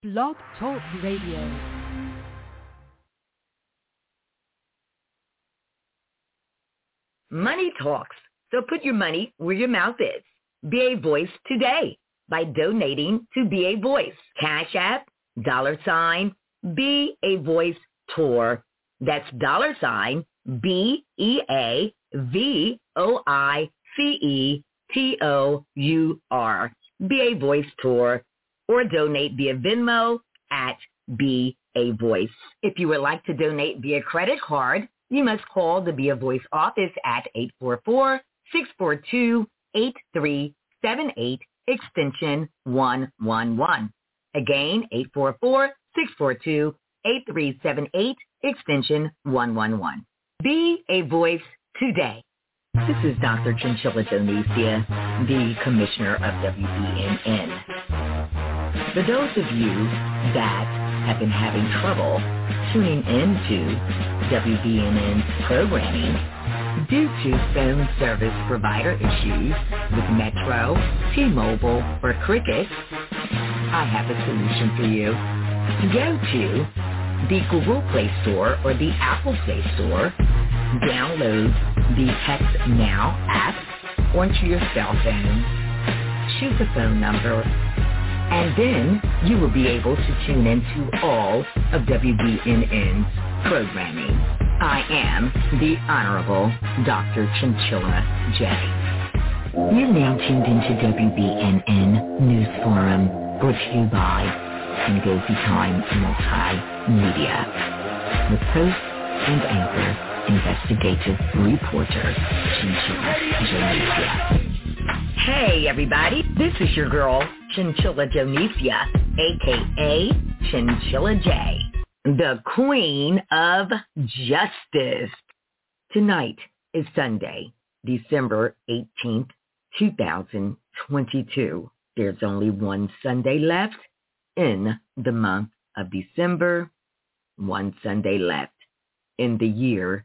Blog Talk Radio. Money talks, so put your money where your mouth is. Be a voice today by donating to Be a Voice. Cash App, $, Be a Voice Tour. That's $, BeAVoiceTour. Be a Voice Tour. Or donate via Venmo at Be a Voice. If you would like to donate via credit card, you must call the Be a Voice office at 844-642-8378, extension 111. Again, 844-642-8378, extension 111. Be a Voice today. This is Dr. Chinchilla Donesia, the Commissioner of WBNN. For those of you that have been having trouble tuning into WBNN's programming due to phone service provider issues with Metro, T-Mobile, or Cricket, I have a solution for you. Go to the Google Play Store or the Apple Play Store, download the Text Now app onto your cell phone, choose a phone number, and then you will be able to tune into all of WBNN's programming. I am the Honorable Dr. Chinchilla J. You're now tuned into WBNN News Forum, brought to you by Ngozi Time Multimedia, with host and anchor, investigative reporter, Chinchilla Jonesia. Hey everybody, this is your girl, Chinchilla Jonesia, a.k.a. Chinchilla J, the Queen of Justice. Tonight is Sunday, December 18th, 2022. There's only one Sunday left in the month of December, one Sunday left in the year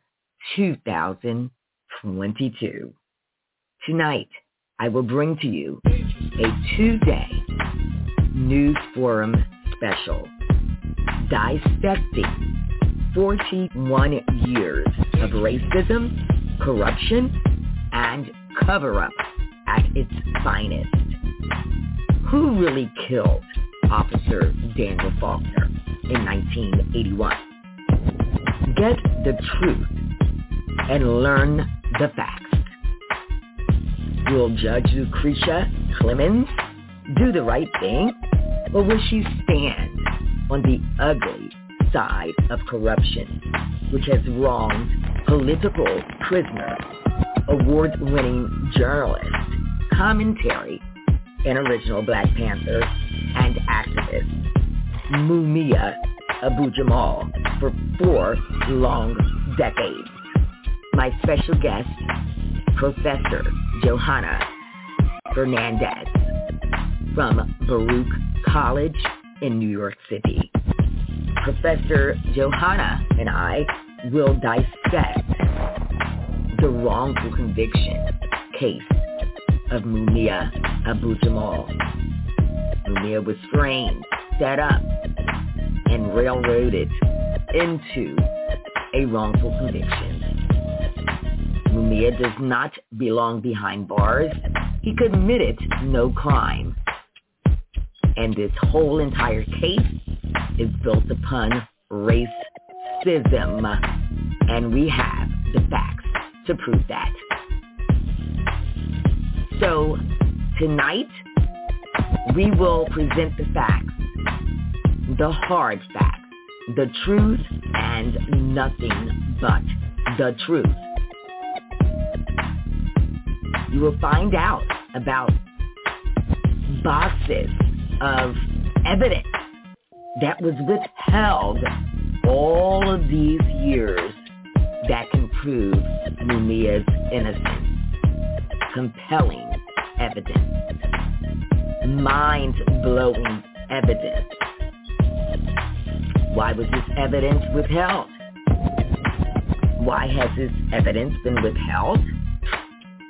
2022. Tonight, I will bring to you a 2-day news forum special dissecting 41 years of racism, corruption, and cover-up at its finest. Who really killed Officer Daniel Faulkner in 1981? Get the truth and learn the facts. Will Judge Lucretia Clemens do the right thing, or will she stand on the ugly side of corruption, which has wronged political prisoner, award-winning journalist, commentary, and original Black Panther and activist Mumia Abu-Jamal for 4 long decades? My special guest, Professor Johanna Fernandez from Baruch College in New York City. Professor Johanna and I will dissect the wrongful conviction case of Mumia Abu-Jamal. Mumia was framed, set up, and railroaded into a wrongful conviction. Mumia does not belong behind bars. He committed no crime. And this whole entire case is built upon racism. And we have the facts to prove that. So tonight, we will present the facts, the hard facts, the truth, and nothing but the truth. You will find out about boxes of evidence that was withheld all of these years that can prove Mumia's innocence. Compelling evidence. Mind-blowing evidence. Why was this evidence withheld? Why has this evidence been withheld?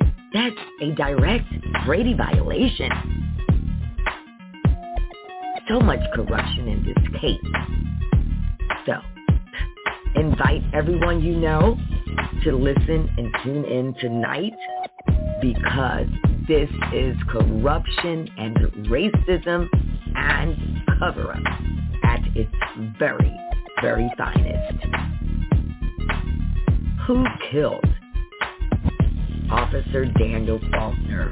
That's a direct Brady violation. so much corruption in this case. So, invite everyone you know to listen and tune in tonight, because this is corruption and racism and cover-up at its very, very finest. Who killed Officer Daniel Faulkner?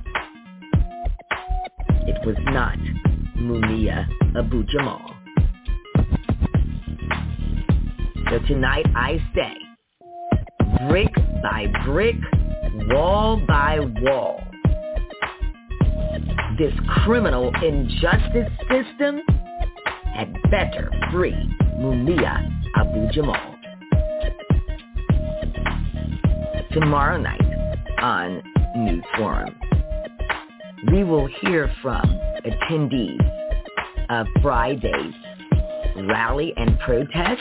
It was not Mumia Abu-Jamal. So tonight I say, brick by brick, wall by wall, this criminal injustice system had better free Mumia Abu-Jamal. Tomorrow night on News Forum, we will hear from attendees of Friday's rally and protest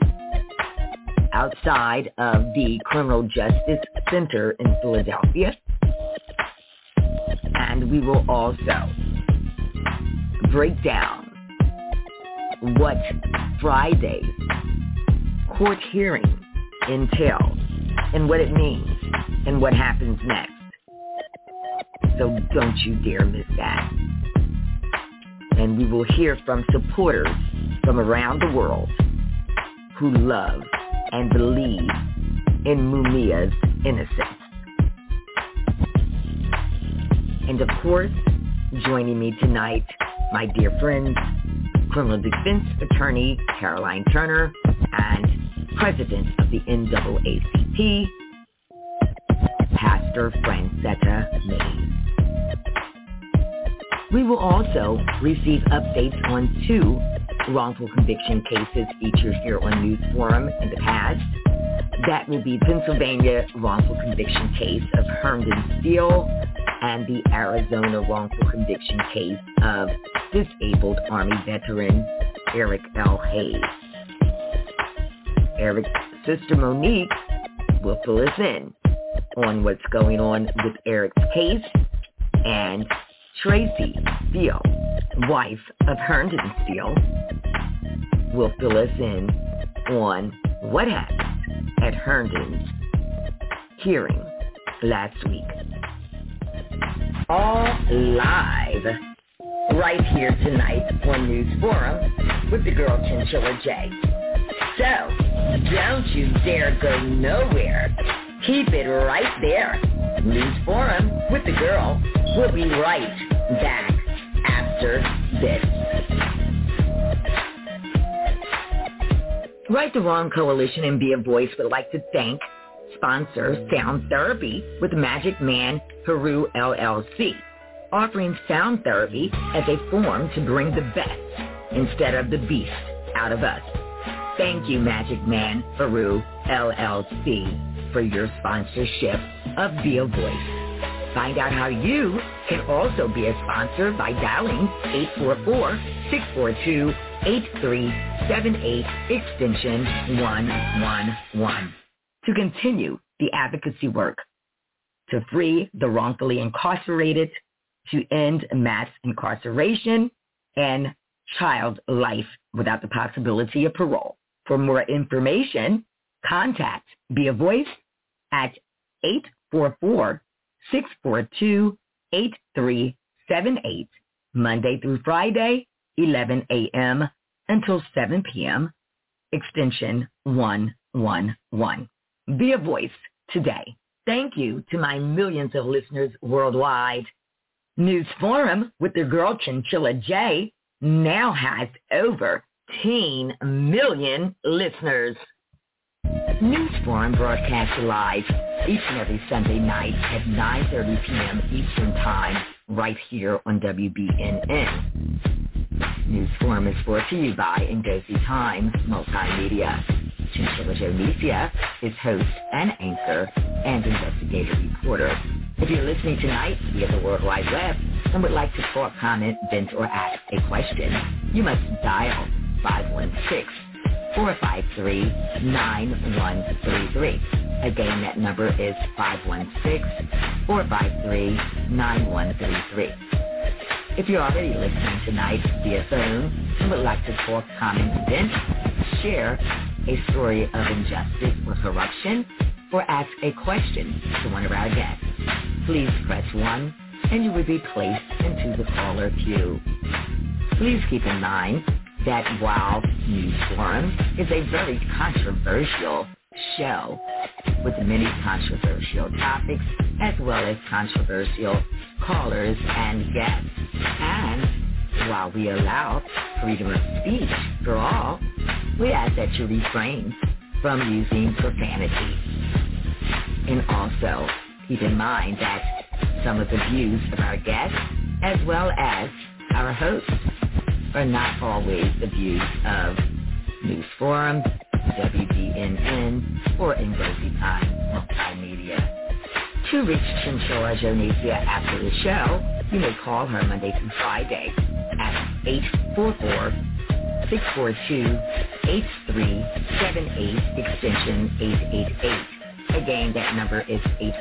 outside of the Criminal Justice Center in Philadelphia. And we will also break down what Friday's court hearing entails and what it means and what happens next. So don't you dare miss that. And we will hear from supporters from around the world who love and believe in Mumia's innocence. And of course, joining me tonight, my dear friends, criminal defense attorney Caroline Turner and president of the NAACP, Pastor Francetta Mays. We will also receive updates on 2 wrongful conviction cases featured here on News Forum in the past. That will be Pennsylvania wrongful conviction case of Herndon Steele and the Arizona wrongful conviction case of disabled Army veteran Eric L. Hayes. Eric's sister Monique will fill us in on what's going on with Eric's case, and Tracy Steele, wife of Herndon Steele, will fill us in on what happened at Herndon's hearing last week. All live right here tonight on News Forum with the girl Chinchilla J. So don't you dare go nowhere. Keep it right there. News Forum with the girl. We'll be right back after this. Right the Wrong Coalition and Be a Voice would like to thank sponsor Sound Therapy with Magic Man Peru LLC, offering sound therapy as a form to bring the best instead of the beast out of us. Thank you, Magic Man Peru LLC, for your sponsorship of Be a Voice. Find out how you can also be a sponsor by dialing 844-642-8378 extension 111 to continue the advocacy work to free the wrongfully incarcerated, to end mass incarceration and child life without the possibility of parole. For more information, contact Be a Voice at 844-642-8378, Monday through Friday, 11 a.m. until 7 p.m., extension 111. Be a Voice today. Thank you to my millions of listeners worldwide. News Forum with the girl Chinchilla J now has over 10 million listeners. News Forum broadcasts live each and every Sunday night at 9:30 p.m. Eastern Time right here on WBNN. News Forum is brought to you by Ngozi Times Multimedia. Chinchilla Jonicia is host and anchor and investigative reporter. If you're listening tonight via the World Wide Web and would like to talk, comment, vent, or ask a question, you must dial 516-453-9133. Again, that number is 516-453-9133. If you're already listening tonight via phone and would like to talk, comment, vent, share a story of injustice or corruption, or ask a question to one of our guests, please press 1 and you will be placed into the caller queue. Please keep in mind that while News Forum is a very controversial show with many controversial topics as well as controversial callers and guests, and while we allow freedom of speech for all, we ask that you refrain from using profanity. And also keep in mind that some of the views of our guests as well as our hosts are not always the views of News Forum, WBNN, or Ngozi Time Multimedia. To reach Chinchilla Jonesia after the show, you may call her Monday through Friday at 844-642-8378, extension 888. Again, that number is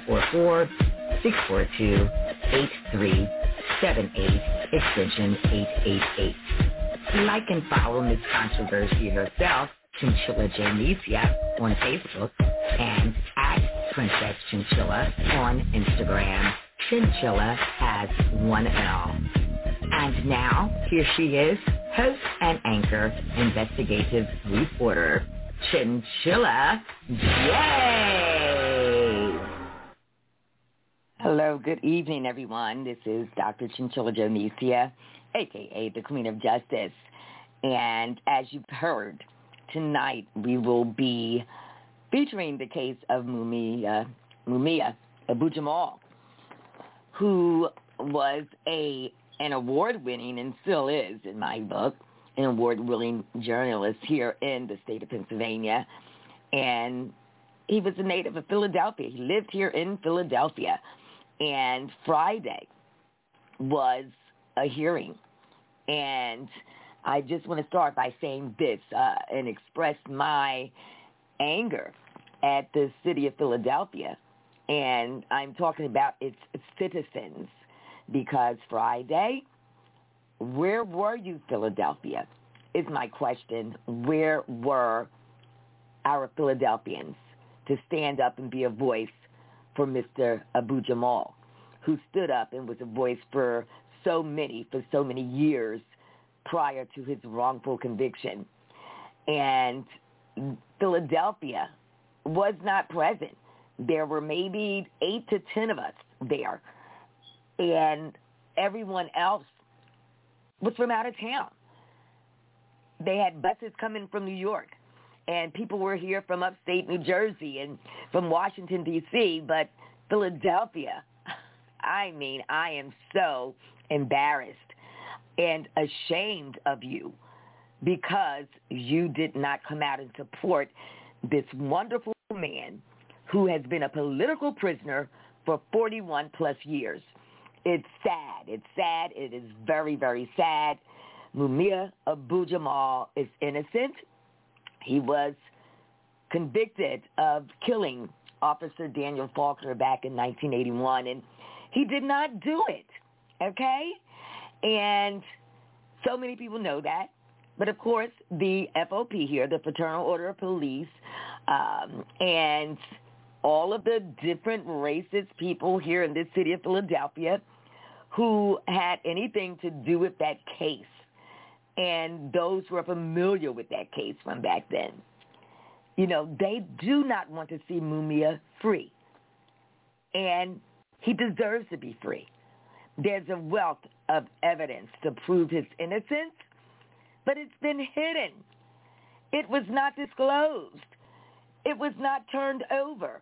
844-642-8378, extension 888. Like and follow Miss Controversy herself, Chinchilla Jonesia, on Facebook, and at Princess Chinchilla on Instagram. Chinchilla has one L. And now, here she is, host and anchor, investigative reporter, Chinchilla J. Hello, good evening, everyone. This is Dr. Chinchilla Jonesia, a.k.a. the Queen of Justice. And as you've heard, tonight we will be featuring the case of Mumia Abu-Jamal, who was an award-winning, and still is in my book, an award-winning journalist here in the state of Pennsylvania. And he was a native of Philadelphia. He lived here in Philadelphia. And Friday was a hearing. And I just want to start by saying this and express my anger at the city of Philadelphia. And I'm talking about its citizens, because Friday, where were you, Philadelphia, is my question. Where were our Philadelphians to stand up and be a voice for Mr. Abu-Jamal, who stood up and was a voice for so many years prior to his wrongful conviction? And Philadelphia was not present. There were maybe 8 to 10 of us there, and everyone else was from out of town. They had buses coming from New York, and people were here from upstate New Jersey and from Washington, D.C., but Philadelphia, I mean, I am so embarrassed and ashamed of you because you did not come out and support this wonderful man who has been a political prisoner for 41 plus years. It's sad. It's sad. It is very, very sad. Mumia Abu-Jamal is innocent. He was convicted of killing Officer Daniel Faulkner back in 1981, and he did not do it, okay? And so many people know that. But, of course, the FOP here, the Fraternal Order of Police, and all of the different racist people here in this city of Philadelphia who had anything to do with that case, and those who are familiar with that case from back then, you know, they do not want to see Mumia free. And he deserves to be free. There's a wealth of evidence to prove his innocence, but it's been hidden. It was not disclosed. It was not turned over.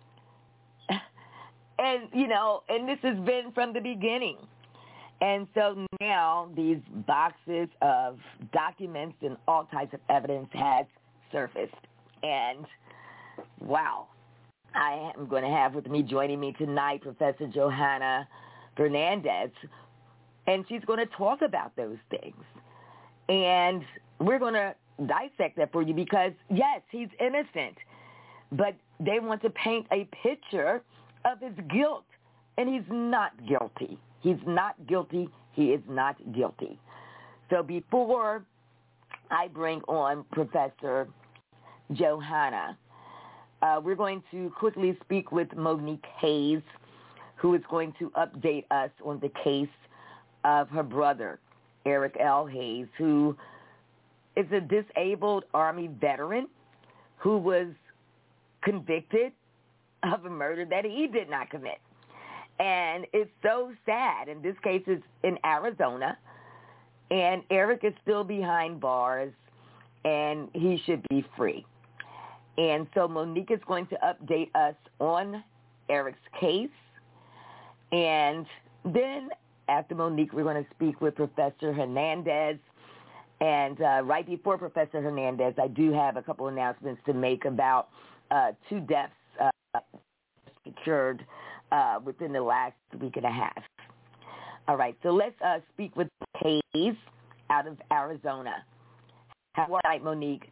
And, you know, and this has been from the beginning. And so now these boxes of documents and all types of evidence has surfaced. And, wow, I am going to have with me, joining me tonight, Professor Johanna Fernandez, and she's going to talk about those things. And we're going to dissect that for you because, yes, he's innocent, but they want to paint a picture of his guilt, and he's not guilty. He's not guilty. he is not guilty. So before I bring on Professor Johanna, we're going to quickly speak with Monique Hayes, who is going to update us on the case of her brother, Eric L. Hayes, who is a disabled Army veteran who was convicted of a murder that he did not commit. And it's so sad. And this case is in Arizona, and Eric is still behind bars, and he should be free. And so Monique is going to update us on Eric's case. And then after Monique, we're going to speak with Professor Hernandez. And right before Professor Hernandez, I do have a couple announcements to make about 2 deaths occurred within the last week and a half. All right, so let's speak with Hayes out of Arizona. How are you, Monique?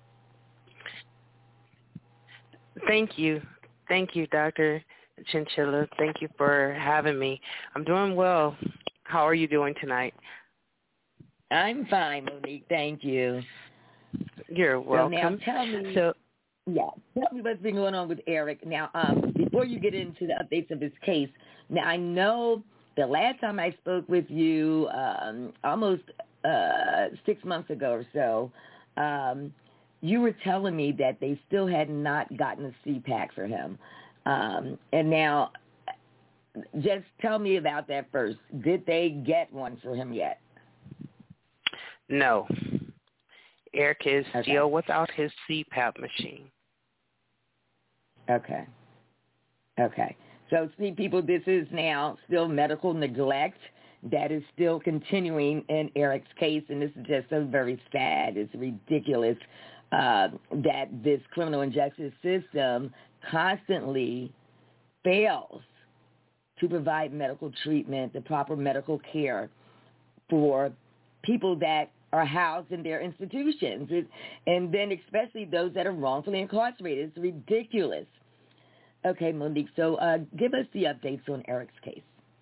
Thank you. Thank you, Dr. Chinchilla. Thank you for having me. I'm doing well. How are you doing tonight? I'm fine, Monique. Thank you. You're welcome. So now tell me, tell me what's been going on with Eric. Now, before you get into the updates of his case, now I know the last time I spoke with you, almost 6 months ago or so, you were telling me that they still had not gotten a CPAC for him. And now, just tell me about that first. Did they get one for him yet? No. Eric is still without his CPAP machine. Okay. So, see, people, this is now still medical neglect that is still continuing in Eric's case, and this is just so very sad. It's ridiculous that this criminal justice system constantly fails to provide medical treatment, the proper medical care for people that are housed in their institutions, and then especially those that are wrongfully incarcerated. It's ridiculous. Okay, Monique, so give us the updates on Eric's case.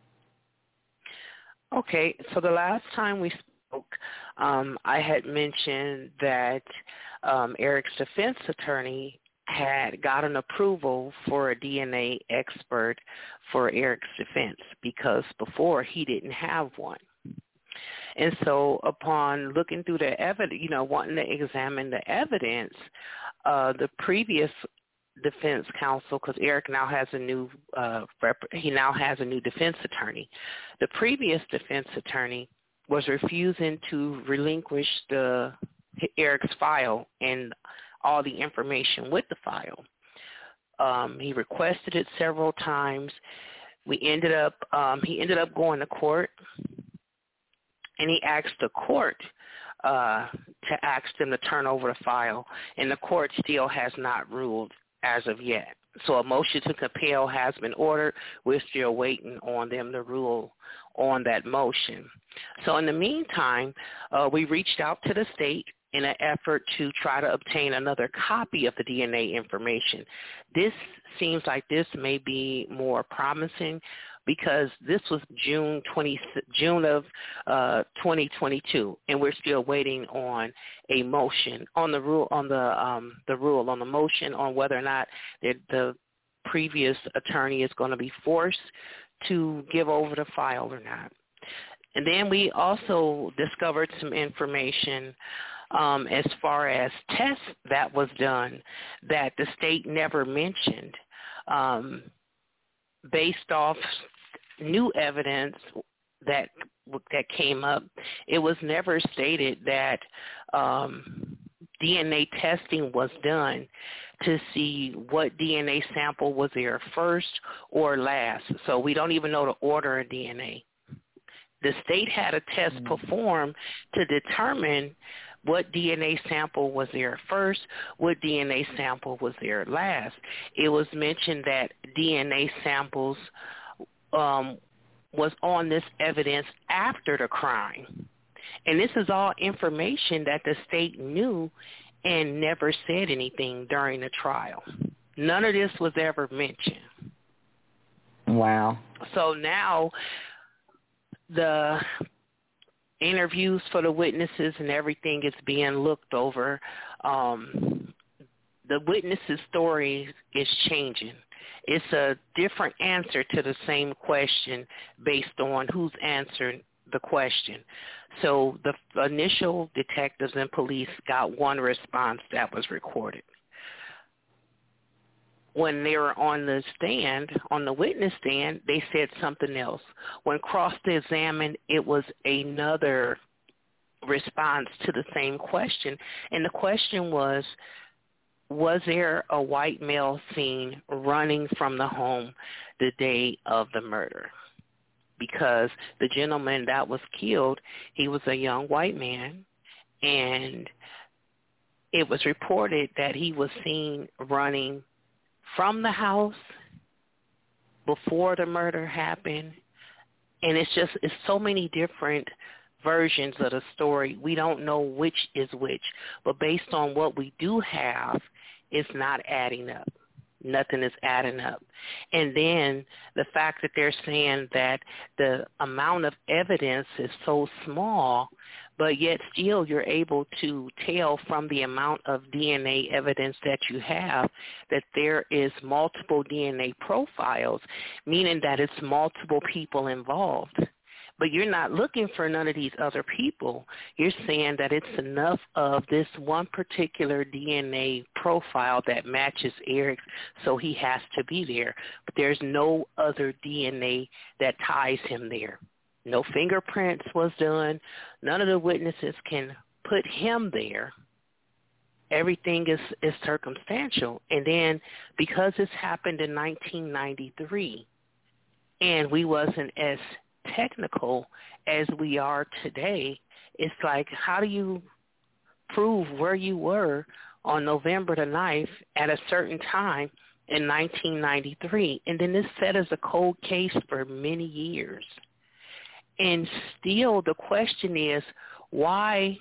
Okay, so the last time we spoke, I had mentioned that Eric's defense attorney had gotten approval for a DNA expert for Eric's defense because before he didn't have one. And so upon looking through the evidence, wanting to examine the evidence, the previous defense counsel, because Eric now has a new defense attorney. The previous defense attorney was refusing to relinquish Eric's file and all the information with the file. He requested it several times. He ended up going to court, and he asked the court to ask them to turn over the file, and the court still has not ruled as of yet. So a motion to compel has been ordered. We're still waiting on them to rule on that motion. So in the meantime, we reached out to the state in an effort to try to obtain another copy of the DNA information. This seems like this may be more promising because this was June of 2022, and we're still waiting on a motion on the rule on the motion on whether or not the previous attorney is going to be forced to give over the file or not. And then we also discovered some information as far as tests that was done that the state never mentioned. Based off new evidence that came up, it was never stated that DNA testing was done to see what DNA sample was there first or last. So we don't even know the order of DNA. The state had a test performed to determine what DNA sample was there first, what DNA sample was there last. It was mentioned that DNA samples was on this evidence after the crime. And this is all information that the state knew and never said anything during the trial. None of this was ever mentioned. Wow. So now the interviews for the witnesses and everything is being looked over. The witnesses' story is changing. It's a different answer to the same question based on who's answered the question. So the initial detectives and police got one response that was recorded. When they were on the stand, on the witness stand, they said something else. When cross-examined, it was another response to the same question. And the question was there a white male seen running from the home the day of the murder? Because the gentleman that was killed, he was a young white man, and it was reported that he was seen running from the house before the murder happened. And it's so many different versions of the story. We don't know which is which, but based on what we do have, it's not adding up. Nothing is adding up. And then the fact that they're saying that the amount of evidence is so small, but yet still you're able to tell from the amount of DNA evidence that you have that there is multiple DNA profiles, meaning that it's multiple people involved. But you're not looking for none of these other people. You're saying that it's enough of this one particular DNA profile that matches Eric's, so he has to be there. But there's no other DNA that ties him there. No fingerprints was done. None of the witnesses can put him there. Everything is circumstantial. And then because this happened in 1993 and we wasn't as technical as we are today, it's like, how do you prove where you were on November the 9th at a certain time in 1993? And then this sat as a cold case for many years. And still the question is, why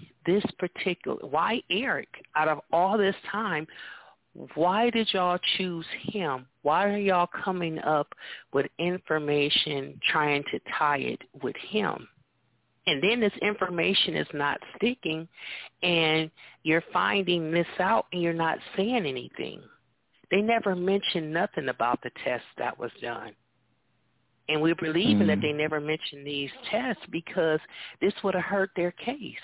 Eric, out of all this time, why did y'all choose him? Why are y'all coming up with information trying to tie it with him? And then this information is not sticking, and you're finding this out, and you're not saying anything. They never mentioned nothing about the test that was done. And we're believing that they never mentioned these tests because this would have hurt their case.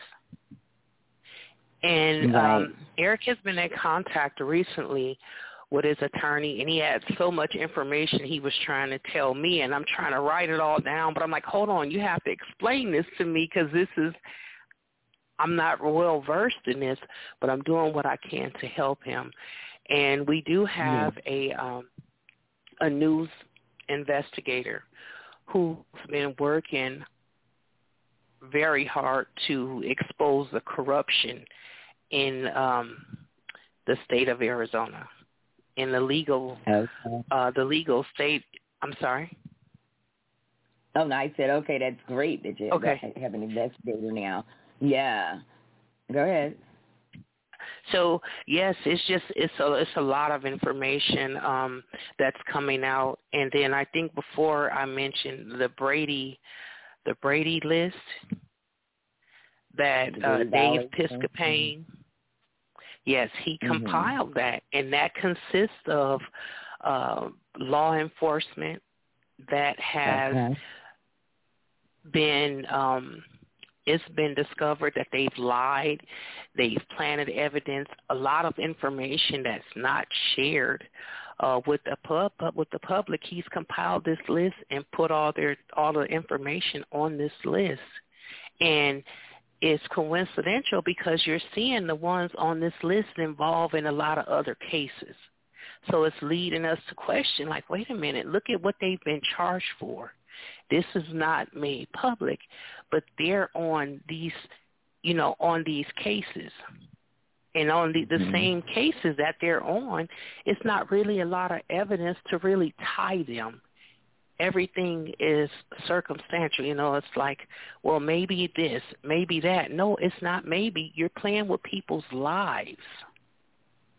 And Eric has been in contact recently with his attorney, and he had so much information he was trying to tell me, and I'm trying to write it all down. But I'm like, hold on, you have to explain this to me because I'm not well versed in this, but I'm doing what I can to help him. And we do have a news investigator who's been working very hard to expose the corruption in the state of Arizona, in the legal state. I'm sorry. Oh no, I said okay. That's great that you have an investigator now. Yeah, go ahead. So yes, it's a lot of information that's coming out, and then I think before I mentioned the Brady list that Dave Piscopane. Yes, he compiled that, and that consists of law enforcement that has been. It's been discovered that they've lied, they've planted evidence, a lot of information that's not shared with the public. He's compiled this list and put all the information on this list. And it's coincidental because you're seeing the ones on this list involved in a lot of other cases. So it's leading us to question, like, wait a minute, look at what they've been charged for. This is not made public, but they're on these, on these cases. And on the same cases that they're on, it's not really a lot of evidence to really tie them. Everything is circumstantial. It's like, well, maybe this, maybe that. No, it's not maybe. You're playing with people's lives.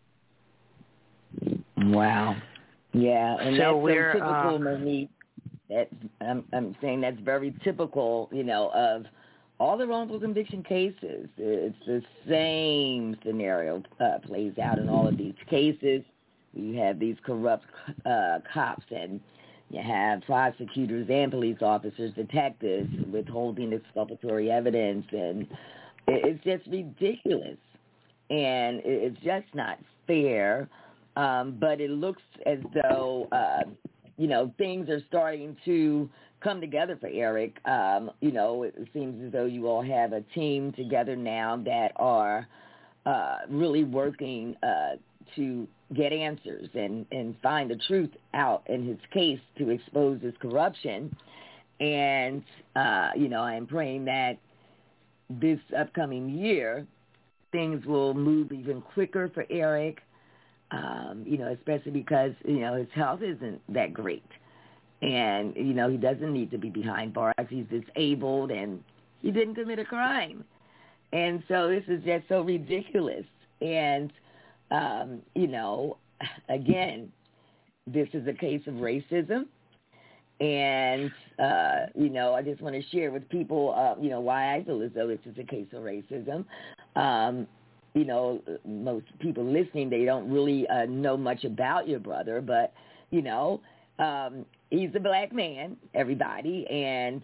Wow. Yeah, and so that's so typical, Monique. I'm saying that's very typical, of all the wrongful conviction cases. It's the same scenario plays out in all of these cases. You have these corrupt cops, and you have prosecutors and police officers, detectives withholding exculpatory evidence, and it's just ridiculous. And it's just not fair, but it looks as though, things are starting to come together for Eric. It seems as though you all have a team together now that are really working to get answers and find the truth out in his case to expose his corruption. And, I am praying that this upcoming year, things will move even quicker for Eric, especially because, his health isn't that great. And, he doesn't need to be behind bars. He's disabled and he didn't commit a crime. And so this is just so ridiculous. And, again, this is a case of racism. And, I just want to share with people, why I feel as though this is a case of racism. Most people listening, they don't really know much about your brother, but, he's a black man, everybody, and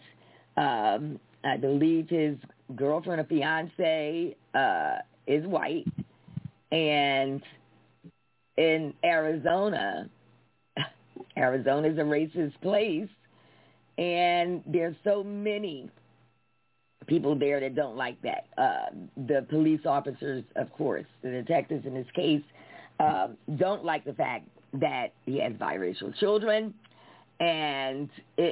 I believe his girlfriend or fiance is white. And in Arizona is a racist place, and there's so many people there that don't like that. The police officers, of course, the detectives in this case, don't like the fact that he has biracial children. And,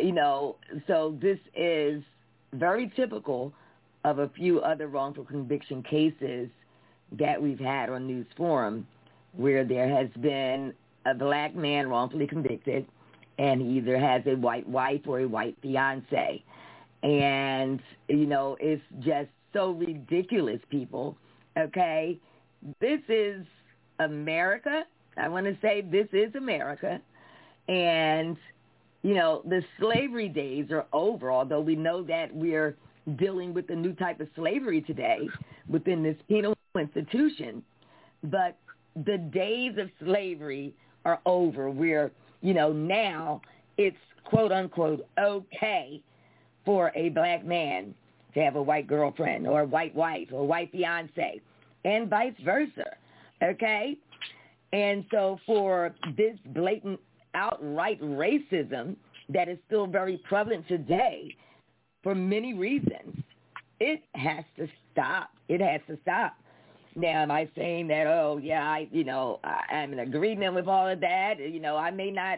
so this is very typical of a few other wrongful conviction cases that we've had on News Forum, where there has been a black man wrongfully convicted, and he either has a white wife or a white fiance. And, it's just so ridiculous, people, okay? This is America. I want to say this is America. And, the slavery days are over, although we know that we're dealing with a new type of slavery today within this penal institution. But the days of slavery are over. We're, now it's, quote, unquote, okay for a black man to have a white girlfriend or a white wife or a white fiance, and vice versa, okay? And so for this blatant, outright racism that is still very prevalent today for many reasons, it has to stop. It has to stop. Now, am I saying that, I'm in agreement with all of that? I may not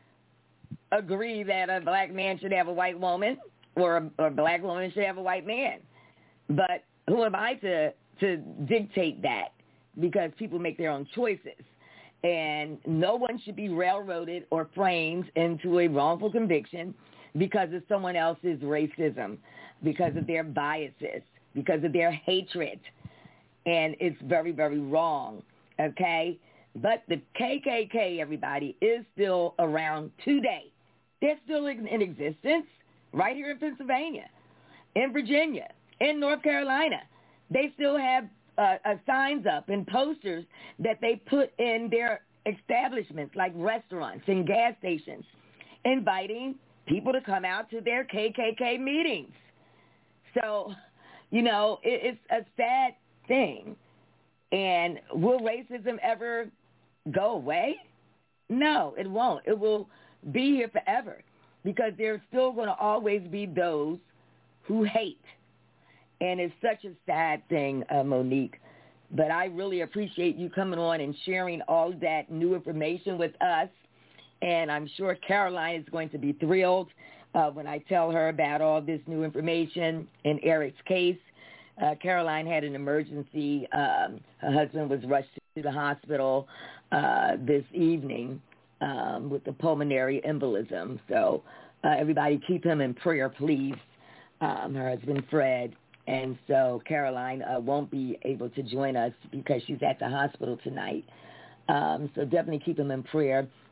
agree that a black man should have a white woman or a black woman should have a white man. But who am I to dictate that? Because people make their own choices. And no one should be railroaded or framed into a wrongful conviction because of someone else's racism, because of their biases, because of their hatred. And it's very, very wrong, okay? But the KKK, everybody, is still around today. They're still in existence right here in Pennsylvania, in Virginia, in North Carolina. They still have signs up and posters that they put in their establishments like restaurants and gas stations, inviting people to come out to their KKK meetings. So, it's a sad thing. And will racism ever go away? No, it won't. It will be here forever because there's still going to always be those who hate. And it's such a sad thing, Monique. But I really appreciate you coming on and sharing all that new information with us. And I'm sure Caroline is going to be thrilled when I tell her about all this new information in Eric's case. Caroline had an emergency. Her husband was rushed to the hospital this evening with the pulmonary embolism. So everybody keep him in prayer, please. Her husband, Fred. And so Caroline won't be able to join us because she's at the hospital tonight. So definitely keep him in prayer.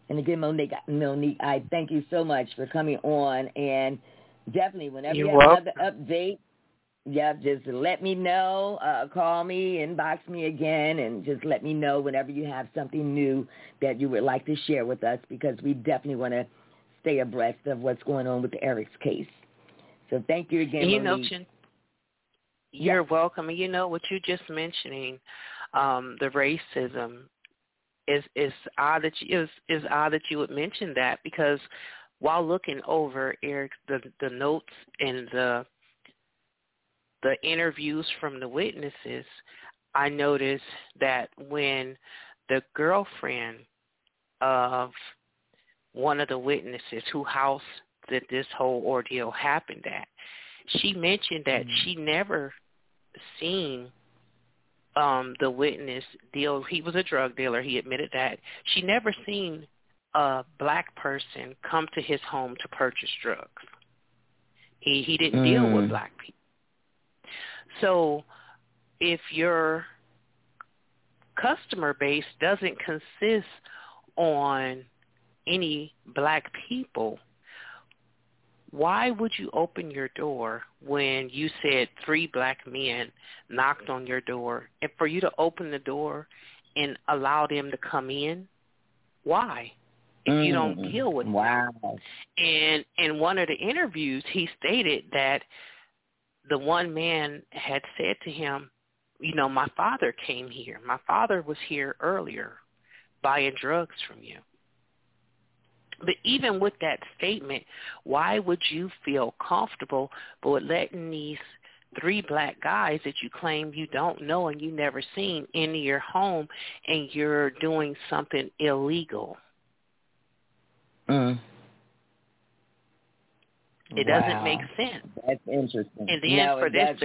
And again, Monique, I thank you so much for coming on. And definitely, whenever you have another update, just let me know. Call me, inbox me again, and just let me know whenever you have something new that you would like to share with us, because we definitely want to stay abreast of what's going on with Eric's case. So thank you again, Monique. You're welcome. And what you're just mentioning, the racism, is odd that you would mention that, because while looking over Eric the notes and the interviews from the witnesses, I noticed that when the girlfriend of one of the witnesses who house that this whole ordeal happened at, she mentioned that she never seen the witness deal. He was a drug dealer. He admitted that. She never seen a black person come to his home to purchase drugs. He didn't deal with black people. So if your customer base doesn't consist on any black people, why would you open your door when you said 3 black men knocked on your door? And for you to open the door and allow them to come in, why? If you don't deal with them. And in one of the interviews, he stated that the one man had said to him, my father came here. My father was here earlier buying drugs from you. But even with that statement, why would you feel comfortable with letting these 3 black guys that you claim you don't know and you never seen into your home, and you're doing something illegal? It doesn't make sense. That's interesting. And then for this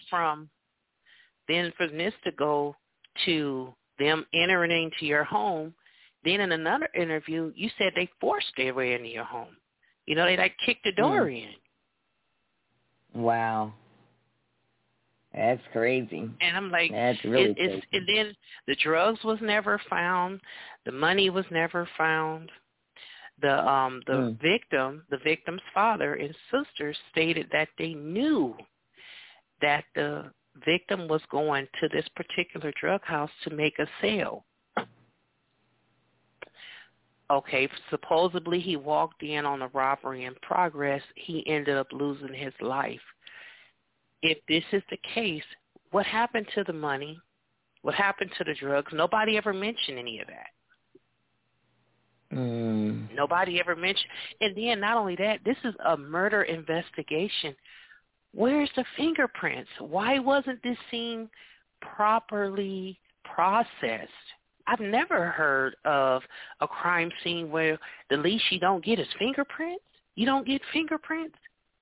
to go to them entering into your home. Then in another interview, you said they forced their way into your home. They kicked the door in. Wow. That's crazy. And I'm like, that's really crazy. And then the drugs was never found. The money was never found. The victim's father and sister stated that they knew that the victim was going to this particular drug house to make a sale. Okay, supposedly he walked in on a robbery in progress. He ended up losing his life. If this is the case, what happened to the money? What happened to the drugs? Nobody ever mentioned any of that. Nobody ever mentioned. And then not only that, this is a murder investigation. Where's the fingerprints? Why wasn't this scene properly processed? I've never heard of a crime scene where the least you don't get is fingerprints. You don't get fingerprints.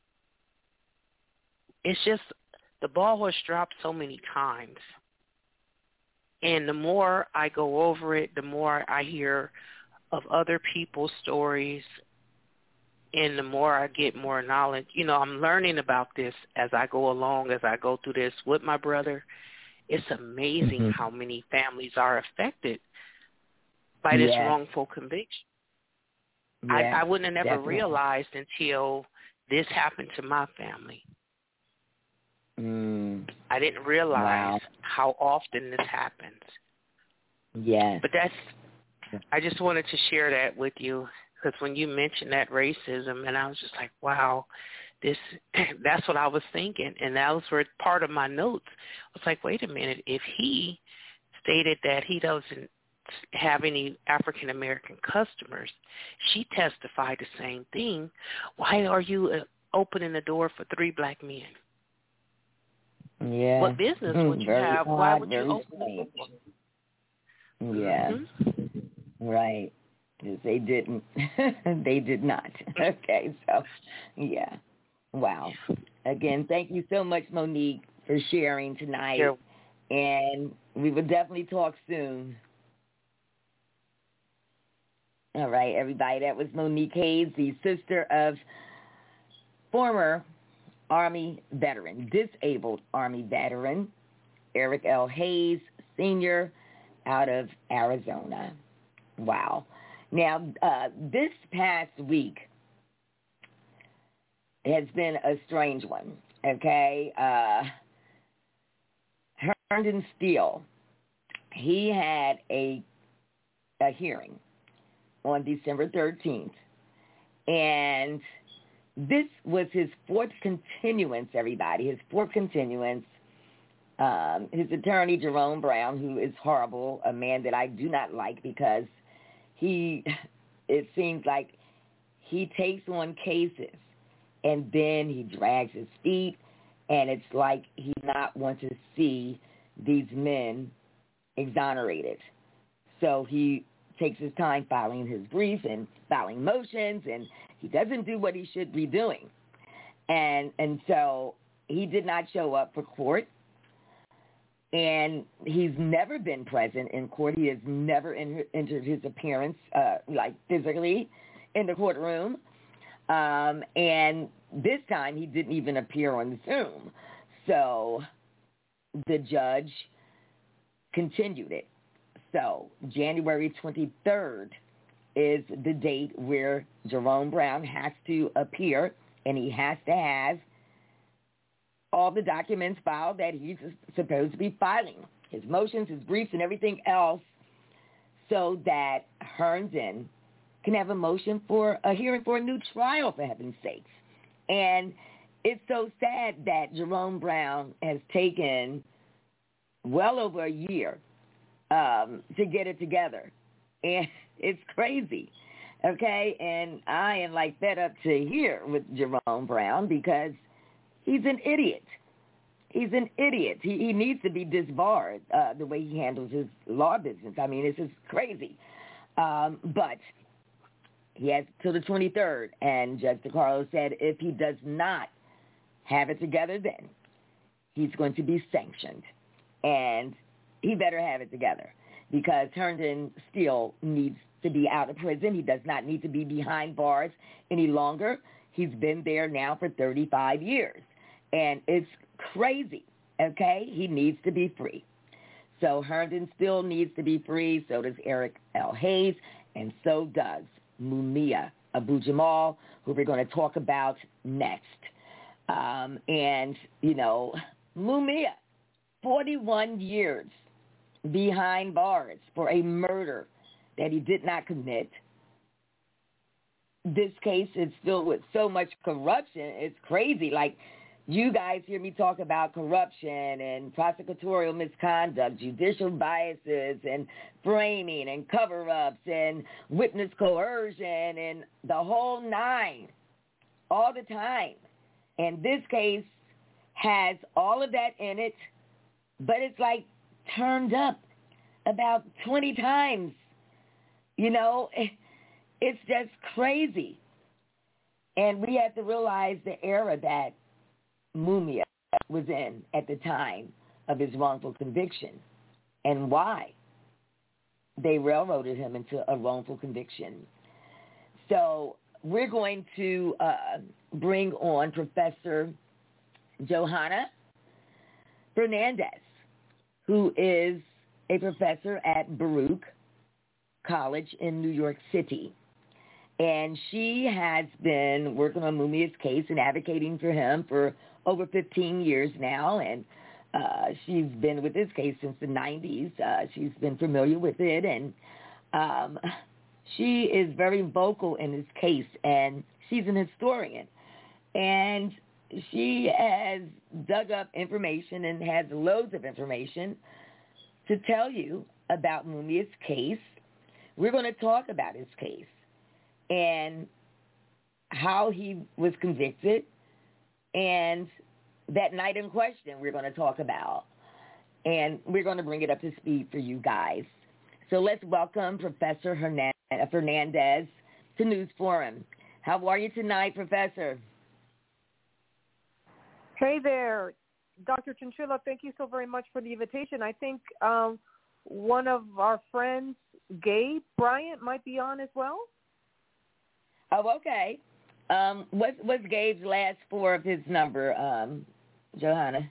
It's just the ball was dropped so many times. And the more I go over it, the more I hear of other people's stories, and the more I get more knowledge. I'm learning about this as I go along, as I go through this with my brother. It's amazing how many families are affected by this wrongful conviction. Yeah, I wouldn't have never realized until this happened to my family. I didn't realize how often this happens. Yes. But I just wanted to share that with you, because when you mentioned that racism, and I was just like, wow, that's what I was thinking, and that was for part of my notes. I was like, wait a minute, if he stated that he doesn't have any African American customers, she testified the same thing. Why are you opening the door for 3 black men? Yeah. What business would you have? Why would you open the door? Yeah. Right. Because they didn't. They did not. Okay. So, yeah. Wow. Again, thank you so much, Monique, for sharing tonight. Sure. And we will definitely talk soon. All right, everybody. That was Monique Hayes, the sister of former Army veteran, disabled Army veteran, Eric L. Hayes, Sr., out of Arizona. Wow. Now, this past week has been a strange one, okay? Herndon Steele, he had a hearing on December 13th, and this was his fourth continuance, everybody, his fourth continuance. His attorney, Jerome Brown, who is horrible, a man that I do not like because it seems like he takes on cases and then he drags his feet, and it's like he not want to see these men exonerated. So he takes his time filing his brief and filing motions, and he doesn't do what he should be doing. And so he did not show up for court, and he's never been present in court. He has never entered his appearance, physically in the courtroom. And this time he didn't even appear on Zoom. So the judge continued it. So January 23rd is the date where Jerome Brown has to appear, and he has to have all the documents filed that he's supposed to be filing, his motions, his briefs, and everything else, so that Herndon can have a motion for a hearing for a new trial, for heaven's sakes. And it's so sad that Jerome Brown has taken well over a year to get it together. And it's crazy, okay? And I am fed up to here with Jerome Brown because he's an idiot. He's an idiot. He needs to be disbarred the way he handles his law business. I mean, it's just crazy. But he has till the 23rd, and Judge DeCarlo said if he does not have it together then, he's going to be sanctioned. And he better have it together because Herndon Steele needs to be out of prison. He does not need to be behind bars any longer. He's been there now for 35 years. And it's crazy, okay? He needs to be free. So Herndon Steele needs to be free. So does Eric L. Hayes. And so does Mumia Abu-Jamal, who we're going to talk about next. And, Mumia, 41 years behind bars for a murder that he did not commit. This case is filled with so much corruption. It's crazy. You guys hear me talk about corruption and prosecutorial misconduct, judicial biases and framing and cover-ups and witness coercion and the whole nine all the time. And this case has all of that in it, but it's turned up about 20 times. It's just crazy. And we have to realize the era that Mumia was in at the time of his wrongful conviction and why they railroaded him into a wrongful conviction. So we're going to bring on Professor Johanna Fernandez, who is a professor at Baruch College in New York City. And she has been working on Mumia's case and advocating for him for over 15 years now. And she's been with this case since the 90s. She's been familiar with it. And she is very vocal in this case. And she's an historian. And she has dug up information and has loads of information to tell you about Mumia's case. We're going to talk about his case and how he was convicted, and that night in question we're going to talk about. And we're going to bring it up to speed for you guys. So let's welcome Professor Fernandez to News Forum. How are you tonight, Professor? Hey there, Dr. Chinchilla. Thank you so very much for the invitation. I think one of our friends, Gabe Bryant, might be on as well. Oh, okay. What's Gabe's last four of his number, Johanna?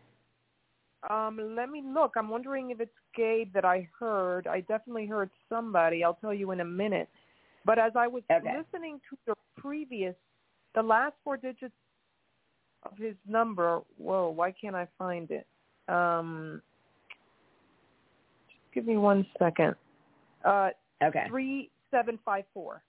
Let me look. I'm wondering if it's Gabe that I heard. I definitely heard somebody. I'll tell you in a minute. But as I was listening to the last 4 digits of his number, whoa, why can't I find it? Just give me 1 second. 3754.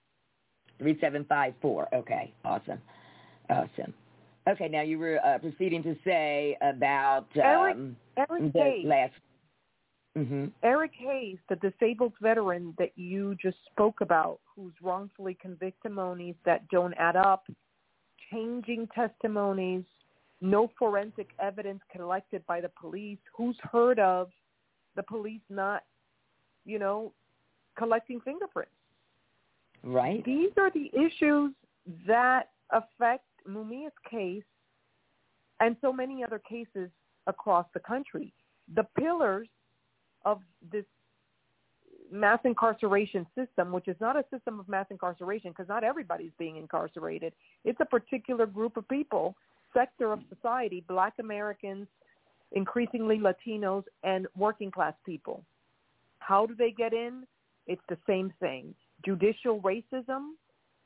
3754. Okay, awesome. Okay, now you were proceeding to say about Eric the Hayes. last. Mm-hmm. Eric Hayes, the disabled veteran that you just spoke about, who's wrongfully convicted testimonies that don't add up, changing testimonies, no forensic evidence collected by the police. Who's heard of the police not, collecting fingerprints? Right. These are the issues that affect Mumia's case and so many other cases across the country. The pillars of this mass incarceration system, which is not a system of mass incarceration because not everybody's being incarcerated. It's a particular group of people, sector of society, Black Americans, increasingly Latinos, and working class people. How do they get in? It's the same thing. Judicial racism,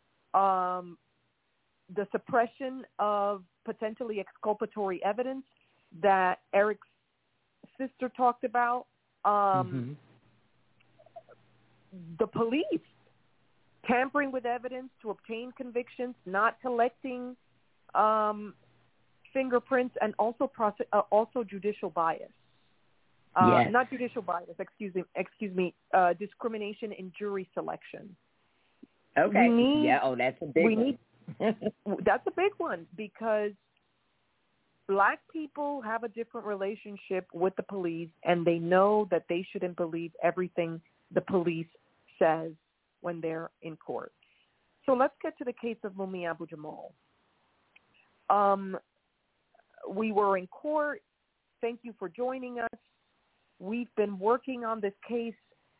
the suppression of potentially exculpatory evidence that Eric's sister talked about, the police tampering with evidence to obtain convictions, not collecting fingerprints, and also judicial bias. Yes. Not judicial bias, excuse me, discrimination in jury selection. Okay. That's a big one. That's a big one because Black people have a different relationship with the police, and they know that they shouldn't believe everything the police says when they're in court. So let's get to the case of Mumia Abu-Jamal. We were in court. Thank you for joining us. We've been working on this case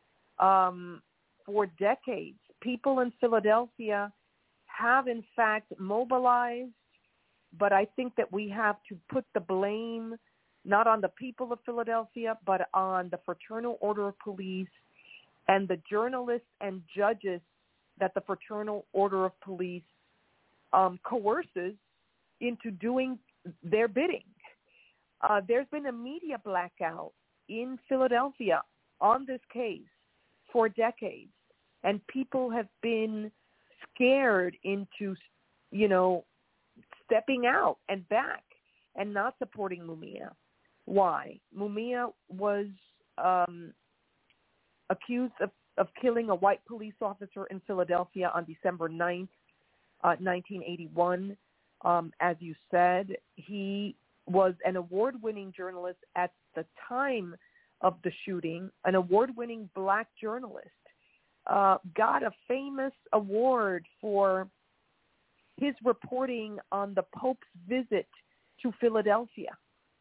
for decades. People in Philadelphia have, in fact, mobilized, but I think that we have to put the blame not on the people of Philadelphia, but on the Fraternal Order of Police and the journalists and judges that the Fraternal Order of Police coerces into doing their bidding. There's been a media blackout in Philadelphia on this case for decades, and people have been scared into, stepping out and back and not supporting Mumia. Why? Mumia was accused of killing a white police officer in Philadelphia on December 9th, 1981. As you said, he was an award-winning journalist at the time of the shooting, an award-winning Black journalist. Got a famous award for his reporting on the Pope's visit to Philadelphia.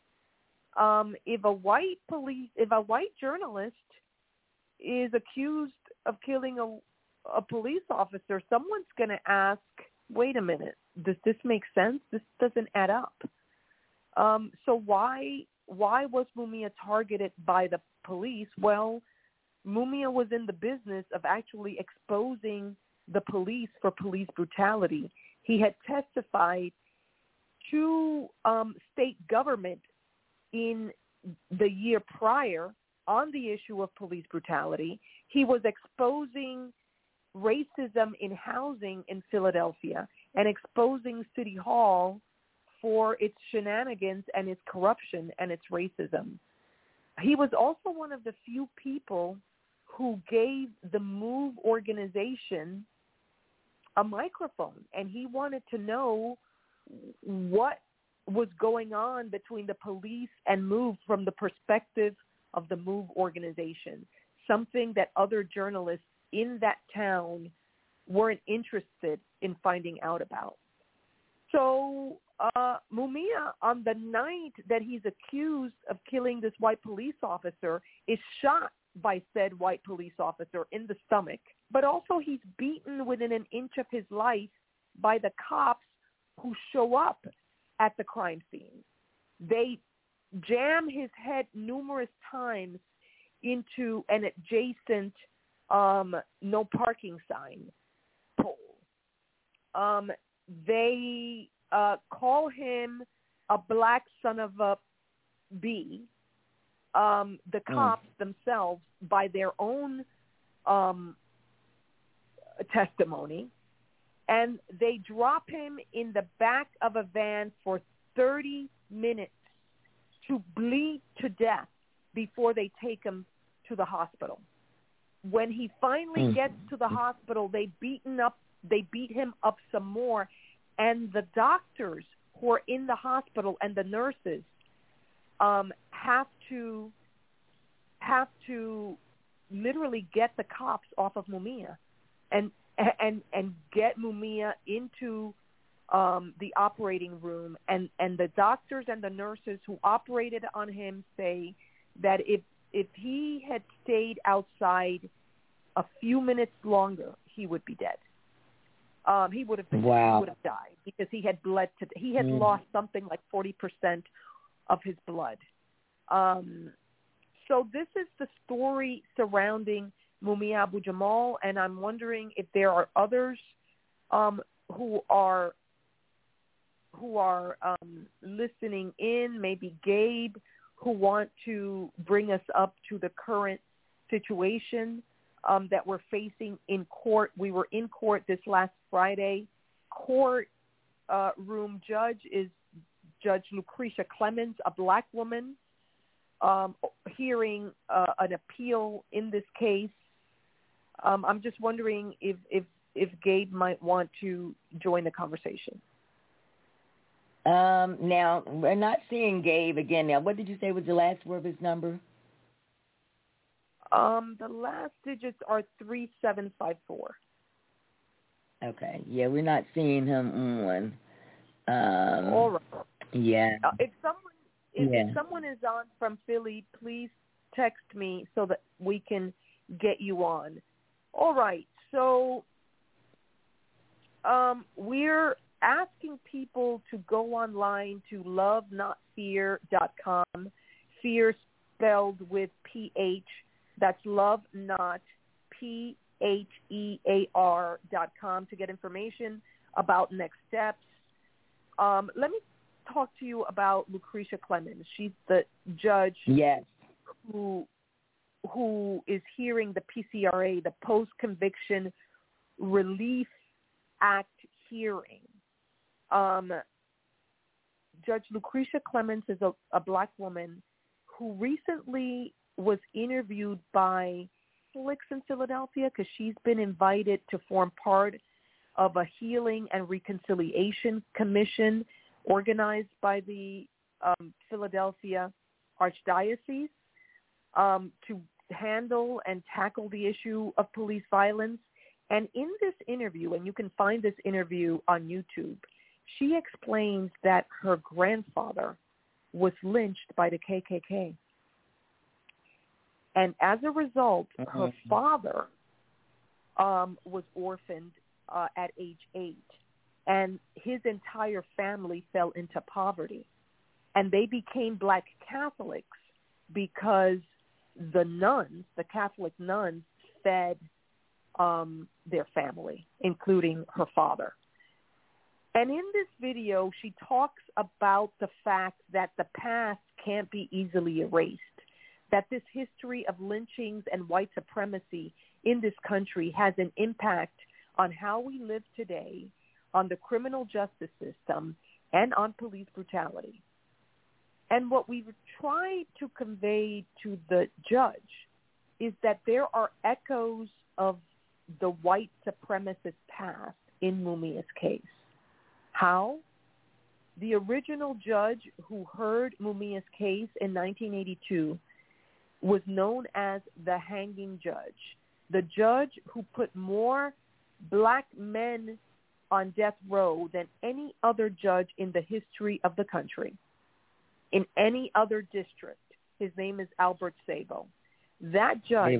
If a white journalist is accused of killing a police officer, someone's going to ask, wait a minute, does this make sense? This doesn't add up. So why was Mumia targeted by the police? Well, Mumia was in the business of actually exposing the police for police brutality. He had testified to state government in the year prior on the issue of police brutality. He was exposing racism in housing in Philadelphia and exposing City Hall for its shenanigans and its corruption and its racism. He was also one of the few people who gave the MOVE organization a microphone, and he wanted to know what was going on between the police and MOVE from the perspective of the MOVE organization, something that other journalists in that town weren't interested in finding out about. So Mumia, on the night that he's accused of killing this white police officer, is shot by said white police officer in the stomach, but also he's beaten within an inch of his life by the cops who show up at the crime scene. They jam his head numerous times into an adjacent no parking sign pole. They call him a black son of a bee. The cops themselves, by their own testimony, and they drop him in the back of a van for 30 minutes to bleed to death before they take him to the hospital. When he finally gets to the hospital, they beat him up some more, and the doctors who are in the hospital and the nurses have to literally get the cops off of Mumia and get Mumia into the operating room, and the doctors and the nurses who operated on him say that if he had stayed outside a few minutes longer, he would be dead. He would have died because he had bled to. He had lost something like 40% of his blood. So this is the story surrounding Mumia Abu-Jamal, and I'm wondering if there are others who are listening in, maybe Gabe, who want to bring us up to the current situation that we're facing in court. We were in court this last Friday. Court room judge is Judge Lucretia Clemens, a black woman, hearing an appeal in this case. I'm just wondering if Gabe might want to join the conversation. Now, we're not seeing Gabe again. Now, what did you say was the last word of his number? The last digits are 3754. Okay. Yeah, we're not seeing him on. All right. Yeah. If someone is on from Philly, please text me so that we can get you on. All right. So we're asking people to go online to lovenotfear.com. Fear spelled with PH. That's love not PHEAR.com to get information about next steps. Let me talk to you about Lucretia Clemens. She's the judge who is hearing the PCRA, the Post-Conviction Relief Act hearing. Judge Lucretia Clemens is a black woman who recently was interviewed by Netflix in Philadelphia because she's been invited to form part of a healing and reconciliation commission organized by the Philadelphia Archdiocese to handle and tackle the issue of police violence. And in this interview, and you can find this interview on YouTube, she explains that her grandfather was lynched by the KKK. And as a result, her father was orphaned at age 8, and his entire family fell into poverty. And they became black Catholics because the nuns, the Catholic nuns, fed their family, including her father. And in this video, she talks about the fact that the past can't be easily erased, that this history of lynchings and white supremacy in this country has an impact on how we live today, on the criminal justice system, and on police brutality. And what we've tried to convey to the judge is that there are echoes of the white supremacist past in Mumia's case. How? The original judge who heard Mumia's case in 1982 was known as the hanging judge, the judge who put more black men on death row than any other judge in the history of the country, in any other district. His name is Albert Sabo. That judge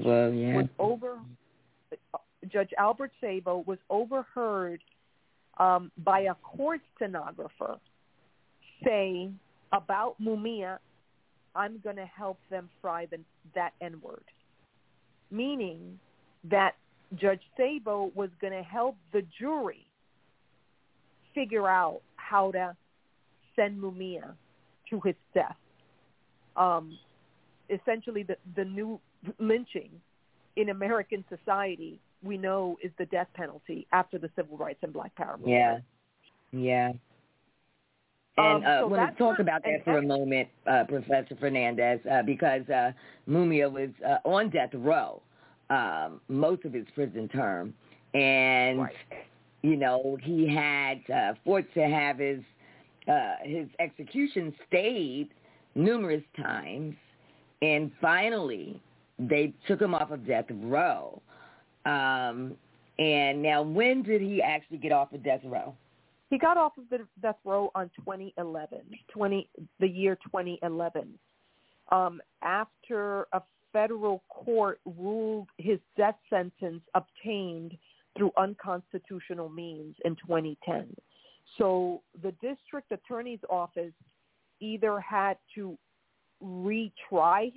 Judge Albert Sabo was overheard by a court stenographer say about Mumia, "I'm going to help them fry that N-word," meaning that Judge Szabo was going to help the jury figure out how to send Mumia to his death. Essentially, the new lynching in American society, we know, is the death penalty after the Civil Rights and Black Power movement. Yeah. And I so want to talk about that for a moment, Professor Fernandez, because Mumia was on death row most of his prison term. And, you know, he had fought to have his execution stayed numerous times. And finally, they took him off of death row. And now, when did he actually get off of death row? He got off of the death row on the year 2011, after a federal court ruled his death sentence obtained through unconstitutional means in 2010. So the district attorney's office either had to resentence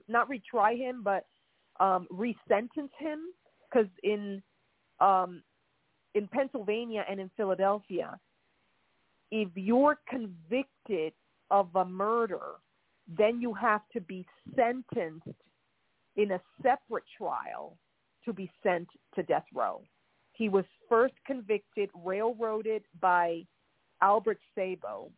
him, because in Pennsylvania and in Philadelphia, if you're convicted of a murder, then you have to be sentenced in a separate trial to be sent to death row. He was first convicted, railroaded by Albert Szabo,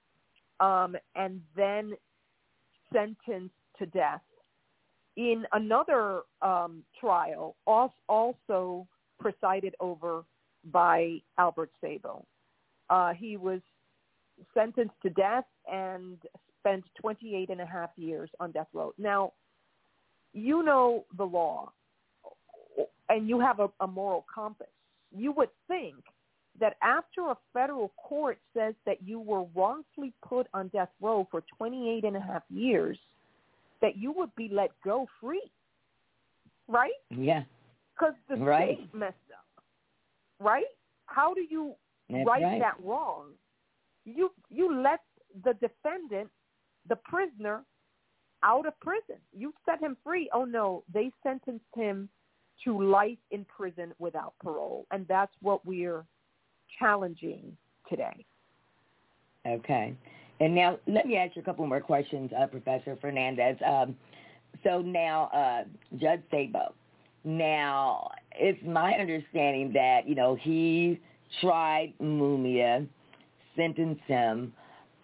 and then sentenced to death in another trial, also presided over by Albert Szabo. He was sentenced to death and spent 28 and a half years on death row. Now, you know the law, and you have a moral compass. You would think that after a federal court says that you were wrongfully put on death row for 28 and a half years, that you would be let go free, right? Yeah. Because the state messed up, right? How do you right that wrong? You let the defendant, the prisoner, out of prison. You set him free. Oh, no, they sentenced him to life in prison without parole, and that's what we're challenging today. Okay. And now let me ask you a couple more questions, Professor Fernandez. So now, Judge Szabo, now it's my understanding that, you know, he tried Mumia, sentenced him,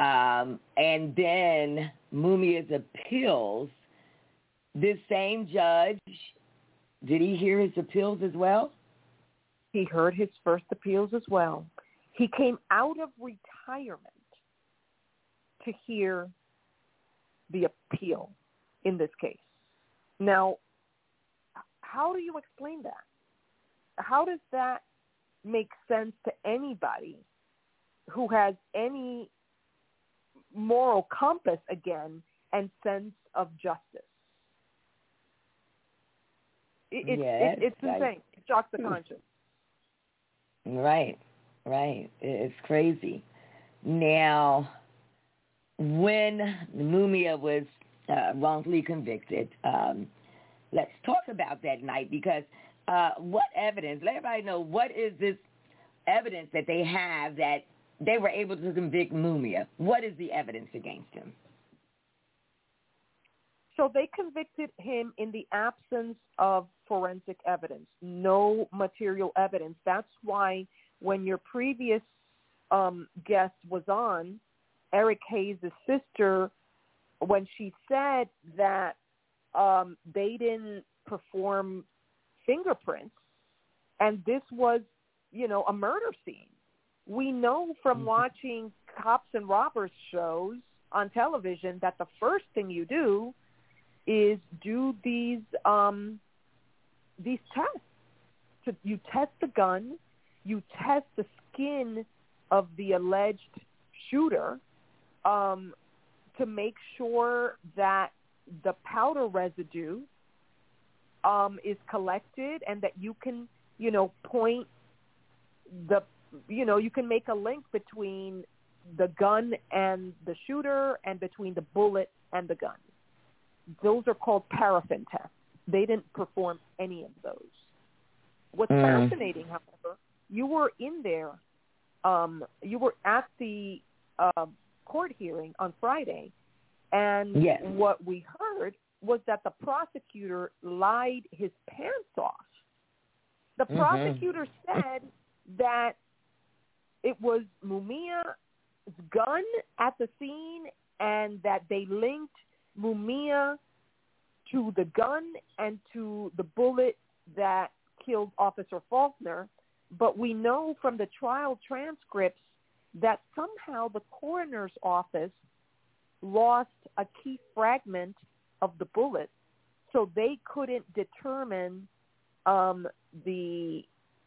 and then Mumia's appeals, this same judge, did he hear his appeals as well? He heard his first appeals as well. He came out of retirement to hear the appeal in this case. Now, how do you explain that? How does that make sense to anybody who has any moral compass, again, and sense of justice? It's insane. It shocks the conscience. Right. It's crazy. Now, when Mumia was wrongfully convicted, let's talk about that night, because what evidence, let everybody know, what is this evidence that they have that they were able to convict Mumia? What is the evidence against him? So they convicted him in the absence of forensic evidence, no material evidence. That's why when your previous guest was on, Eric Hayes' sister, when she said that they didn't perform fingerprints, and this was, you know, a murder scene. We know from watching cops and robbers shows on television that the first thing you do is do these tests. You test the gun, you test the skin of the alleged shooter to make sure that the powder residue is collected, and that you can, you know, point the, you know, you can make a link between the gun and the shooter and between the bullet and the gun. Those are called paraffin tests. They didn't perform any of those. What's fascinating, however, you were in there. You were at the court hearing on Friday, and what we heard was that the prosecutor lied his pants off. The prosecutor said that it was Mumia's gun at the scene and that they linked Mumia to the gun and to the bullet that killed Officer Faulkner. But we know from the trial transcripts that somehow the coroner's office lost a key fragment of the bullet, so they couldn't determine the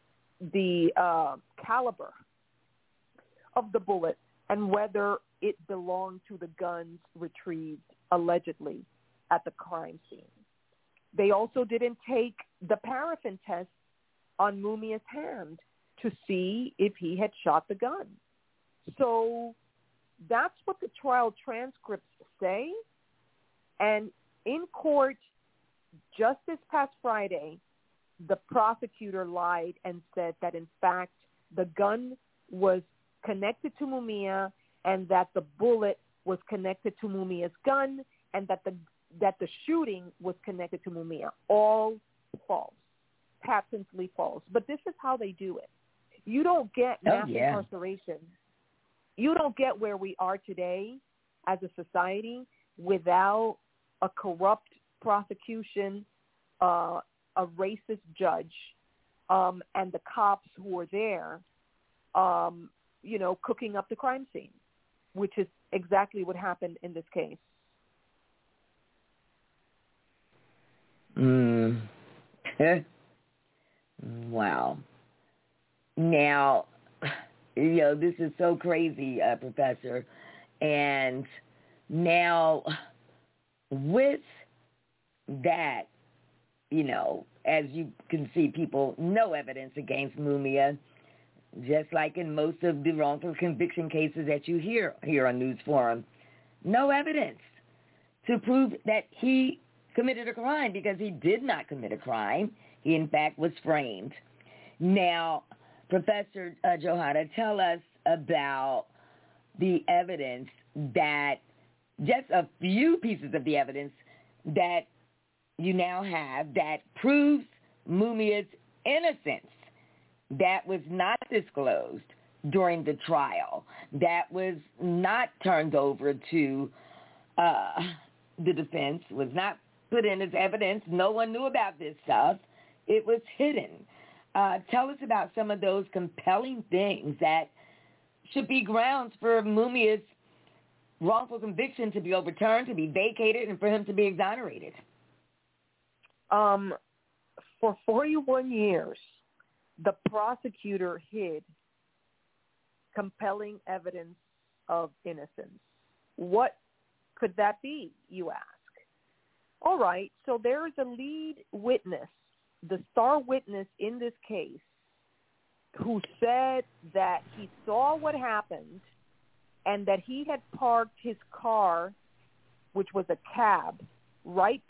caliber of the bullet and whether it belonged to the guns retrieved allegedly at the crime scene. They also didn't take the paraffin test on Mumia's hand to see if he had shot the gun. So that's what the trial transcripts say. And in court, just this past Friday, the prosecutor lied and said that, in fact, the gun was connected to Mumia and that the bullet was connected to Mumia's gun and that the shooting was connected to Mumia. All false, patently false. But this is how they do it. You don't get mass incarceration. You don't get where we are today as a society without a corrupt prosecution, a racist judge, and the cops who are there, cooking up the crime scene, which is exactly what happened in this case. Wow. Now, this is so crazy, Professor. And now, with that, as you can see, people, no evidence against Mumia, just like in most of the wrongful conviction cases that you hear here on News Forum. No evidence to prove that he committed a crime, because he did not commit a crime. He, in fact, was framed. Now, Professor Johanna, tell us about the evidence that, just a few pieces of the evidence that you now have that proves Mumia's innocence, that was not disclosed during the trial, that was not turned over to the defense, was not put in as evidence. No one knew about this stuff. It was hidden. Tell us about some of those compelling things that should be grounds for Mumia's wrongful conviction to be overturned, to be vacated, and for him to be exonerated. For 41 years, the prosecutor hid compelling evidence of innocence. What could that be, you ask? All right, so there is a lead witness, the star witness in this case, who said that he saw what happened and that he had parked his car, which was a cab, right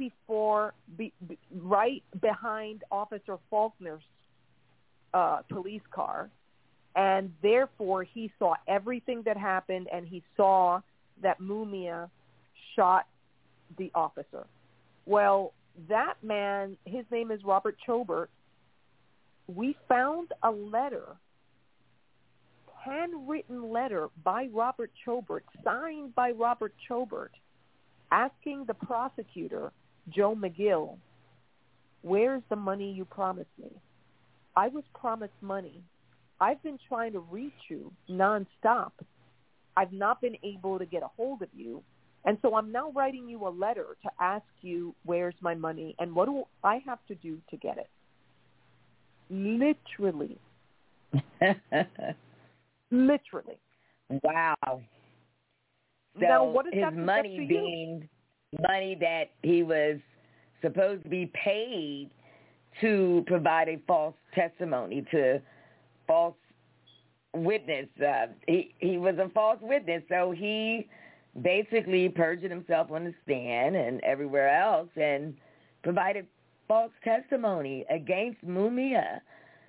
behind Officer Faulkner's police car, and therefore he saw everything that happened, and he saw that Mumia shot the officer. Well, that man, his name is Robert Chobert. We found a letter, handwritten letter by Robert Chobert, signed by Robert Chobert, asking the prosecutor, Joe McGill, where's the money you promised me? I was promised money. I've been trying to reach you nonstop. I've not been able to get a hold of you. And so I'm now writing you a letter to ask you, where's my money and what do I have to do to get it? Literally. Literally. Wow. So now, what does his that money being money that he was supposed to be paid to provide a false testimony, to false witness. He was a false witness, so he basically perjured himself on the stand and everywhere else and provided false testimony against Mumia.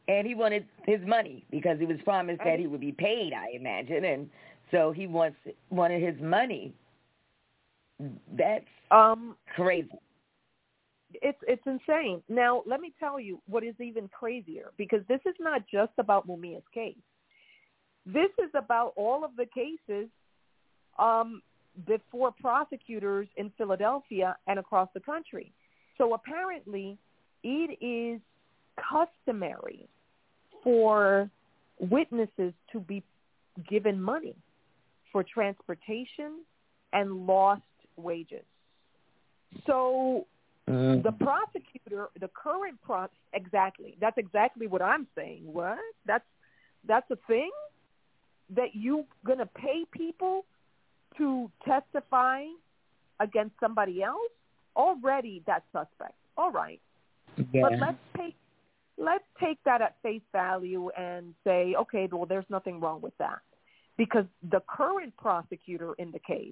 And he wanted his money because he was promised that he would be paid, I imagine. And so he wanted his money. That's crazy. It's insane. Now, let me tell you what is even crazier, because this is not just about Mumia's case. This is about all of the cases before prosecutors in Philadelphia and across the country. So apparently it is customary for witnesses to be given money for transportation and lost wages. So the prosecutor, the current exactly. That's exactly what I'm saying. What? That's a thing? That you going to pay people to testify against somebody else? Already that's suspect. All right. Yeah. But let's take that at face value and say, okay, well, there's nothing wrong with that. Because the current prosecutor in the case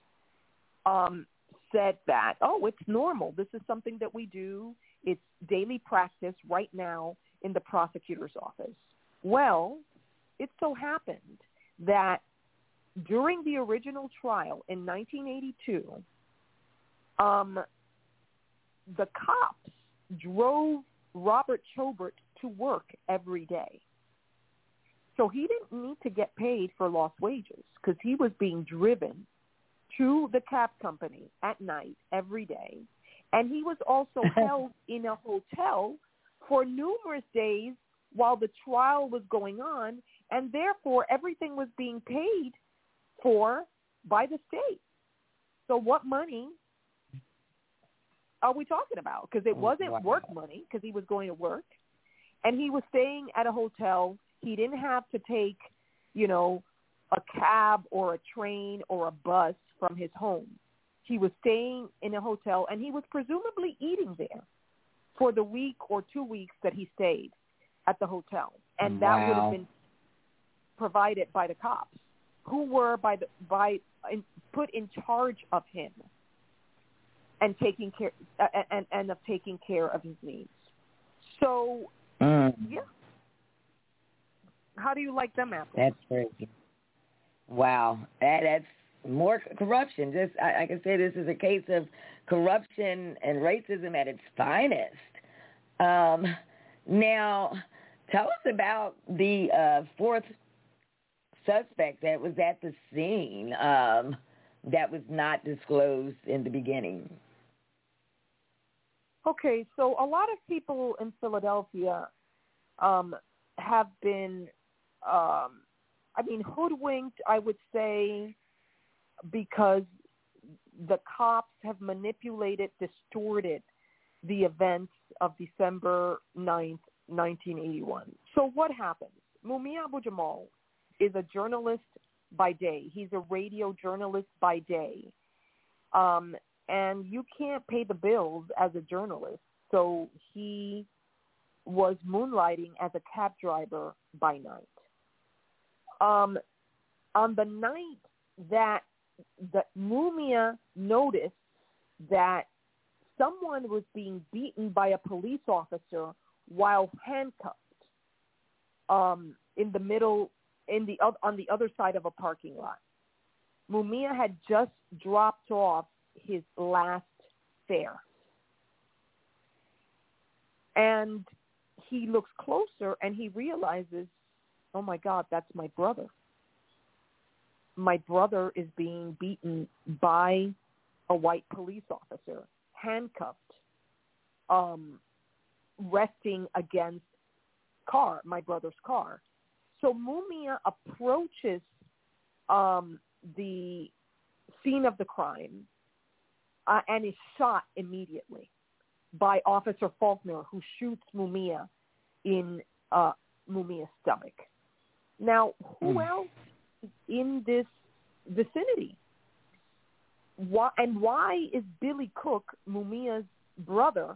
said that, it's normal. This is something that we do. It's daily practice right now in the prosecutor's office. Well, it so happened that during the original trial in 1982, the cops drove Robert Chobert to work every day. So he didn't need to get paid for lost wages because he was being driven to the cab company at night every day. And he was also held in a hotel for numerous days while the trial was going on, and therefore everything was being paid for by the state. So what money are we talking about? Because it wasn't work money because he was going to work, and he was staying at a hotel. He didn't have to take, a cab or a train or a bus from his home. He was staying in a hotel, and he was presumably eating there for the week or 2 weeks that he stayed at the hotel. And that would have been provided by the cops, who were put in charge of him and taking care and of taking care of his needs. So, yeah. How do you like them apples? That's crazy. Wow, that's more corruption. Just I can say this is a case of corruption and racism at its finest. Now, tell us about the fourth suspect that was at the scene that was not disclosed in the beginning. Okay, so a lot of people in Philadelphia have been, hoodwinked, I would say, because the cops have manipulated, distorted the events of December 9th, 1981. So what happens? Mumia Abu-Jamal is a journalist by day. He's a radio journalist by day. And you can't pay the bills as a journalist. So he was moonlighting as a cab driver by night. On the night that Mumia noticed that someone was being beaten by a police officer while handcuffed on the other side of a parking lot. Mumia had just dropped off his last fare. And he looks closer and he realizes, oh my God, that's my brother. My brother is being beaten by a white police officer, handcuffed, resting against my brother's car. So Mumia approaches the scene of the crime and is shot immediately by Officer Faulkner, who shoots Mumia in Mumia's stomach. Now, who else is in this vicinity? Why is Billy Cook, Mumia's brother,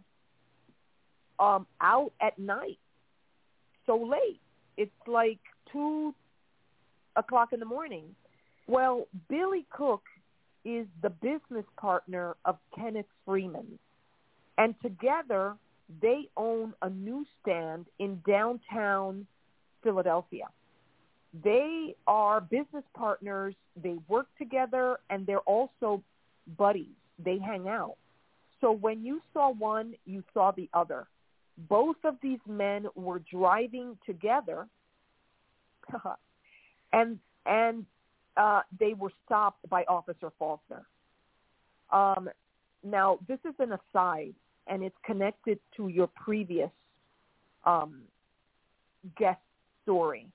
out at night so late? It's like 2 o'clock in the morning. Well, Billy Cook is the business partner of Kenneth Freeman. And together, they own a newsstand in downtown Philadelphia. They are business partners. They work together, and they're also buddies. They hang out. So when you saw one, you saw the other. Both of these men were driving together, and they were stopped by Officer Faulkner. Now, this is an aside, and it's connected to your previous guest story.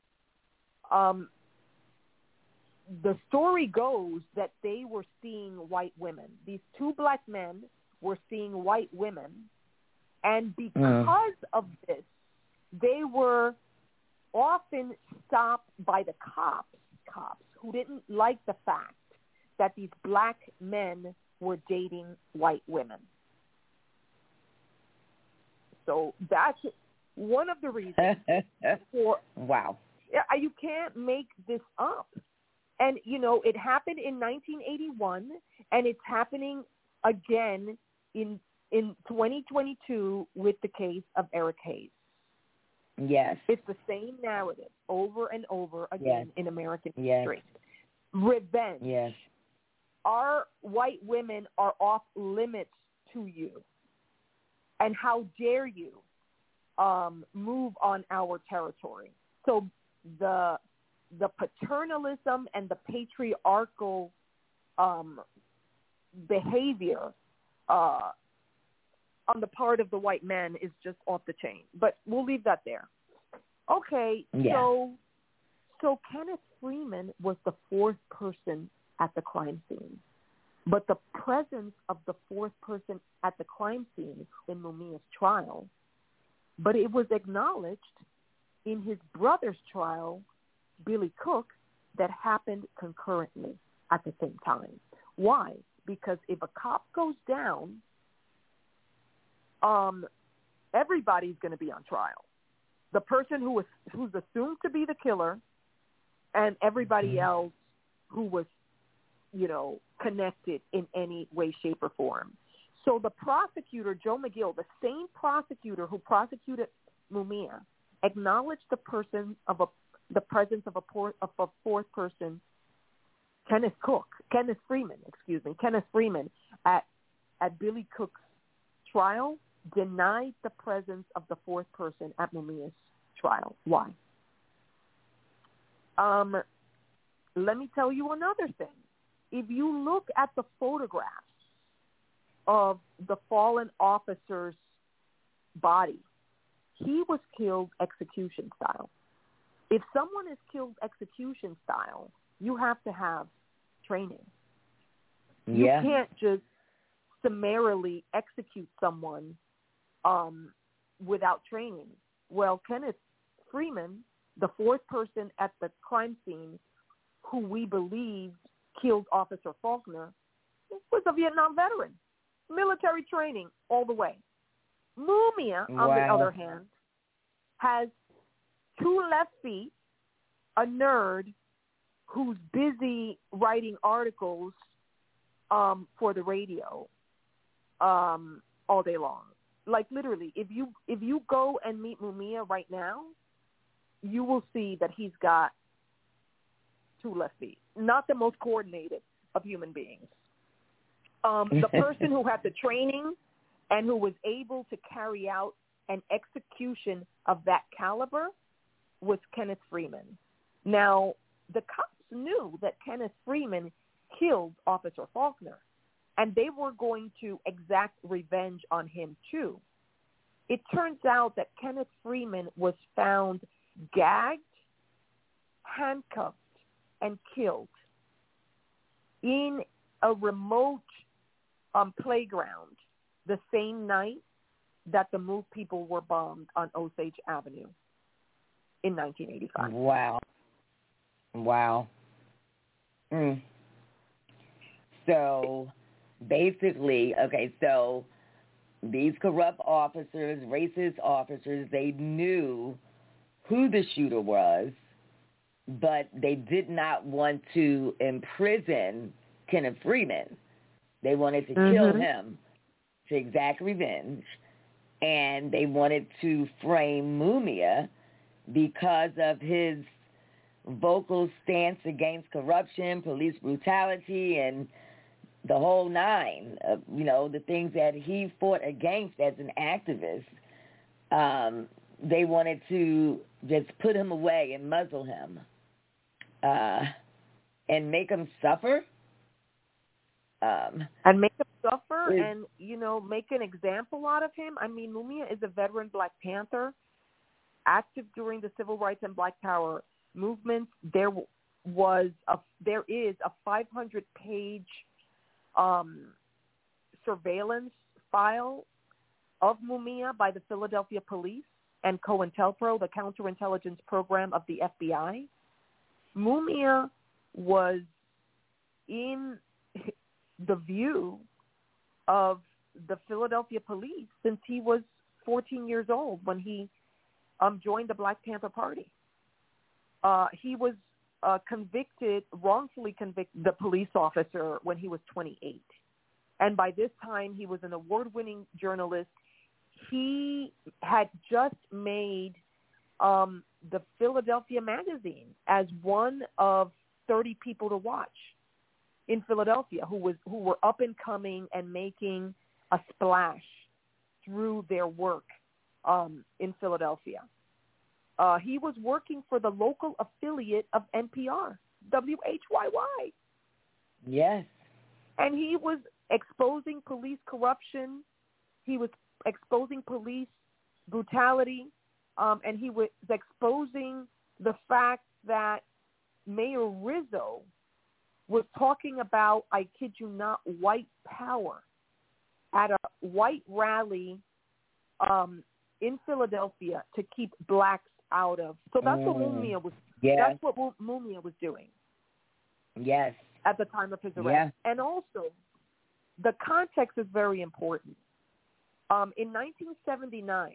The story goes that they were seeing white women. These two black men were seeing white women, and because of this, they were often stopped by the cops who didn't like the fact that these black men were dating white women. So that's one of the reasons for... Wow. You can't make this up. And, you know, it happened in 1981, and it's happening again in 2022 with the case of Eric Hayes. Yes. It's the same narrative over and over again in American history. Yes. Revenge. Yes. Our white women are off limits to you. And how dare you move on our territory? So the paternalism and the patriarchal behavior on the part of the white men is just off the chain. But we'll leave that there. Okay, so Kenneth Freeman was the fourth person at the crime scene. But the presence of the fourth person at the crime scene in Mumia's trial, but it was acknowledged in his brother's trial, Billy Cook, that happened concurrently at the same time. Why? Because if a cop goes down, everybody's going to be on trial. The person who's assumed to be the killer, and everybody else who was, you know, connected in any way, shape, or form. So the prosecutor, Joe McGill, the same prosecutor who prosecuted Mumia, acknowledged the presence of a fourth person, Kenneth Freeman, at Billy Cook's trial, denied the presence of the fourth person at Mumia's trial. Why? Let me tell you another thing. If you look at the photographs of the fallen officer's body, he was killed execution style. If someone is killed execution style, you have to have training. You can't just summarily execute someone without training. Well, Kenneth Freeman, the fourth person at the crime scene, who we believe killed Officer Faulkner, was a Vietnam veteran. Military training all the way. Mumia, on the other hand, has 2 left feet, a nerd who's busy writing articles for the radio all day long. Like literally, if you go and meet Mumia right now, you will see that he's got 2 left feet. Not the most coordinated of human beings. The person who had the training and who was able to carry out an execution of that caliber was Kenneth Freeman. Now, the cops knew that Kenneth Freeman killed Officer Faulkner, and they were going to exact revenge on him too. It turns out that Kenneth Freeman was found gagged, handcuffed, and killed in a remote playground the same night that the Move people were bombed on Osage Avenue in 1985. Wow. So basically, so these corrupt officers, racist officers, they knew who the shooter was, but they did not want to imprison Kenneth Freeman. They wanted to kill him to exact revenge. and they wanted to frame Mumia because of his vocal stance against corruption, police brutality, and the whole nine of, the things that he fought against as an activist. They wanted to just put him away and muzzle him and make him suffer. And make him suffer and, make an example out of him. I mean, Mumia is a veteran Black Panther, active during the Civil Rights and Black Power movements. There is a 500-page surveillance file of Mumia by the Philadelphia Police and COINTELPRO, the counterintelligence program of the FBI. Mumia was in the view of the Philadelphia Police since he was 14 years old when he joined the Black Panther Party. He was wrongfully convicted, the police officer, when he was 28. And by this time, he was an award-winning journalist. He had just made the Philadelphia Magazine as one of 30 people to watch in Philadelphia who were up and coming and making a splash through their work in Philadelphia. He was working for the local affiliate of NPR, WHYY. Yes. And he was exposing police corruption. He was exposing police brutality. And he was exposing the fact that Mayor Rizzo was talking about, I kid you not, white power at a white rally in Philadelphia to keep blacks out of. So that's what Mumia was. Yes. That's what Mumia was doing. Yes. At the time of his arrest, and also the context is very important. In 1979,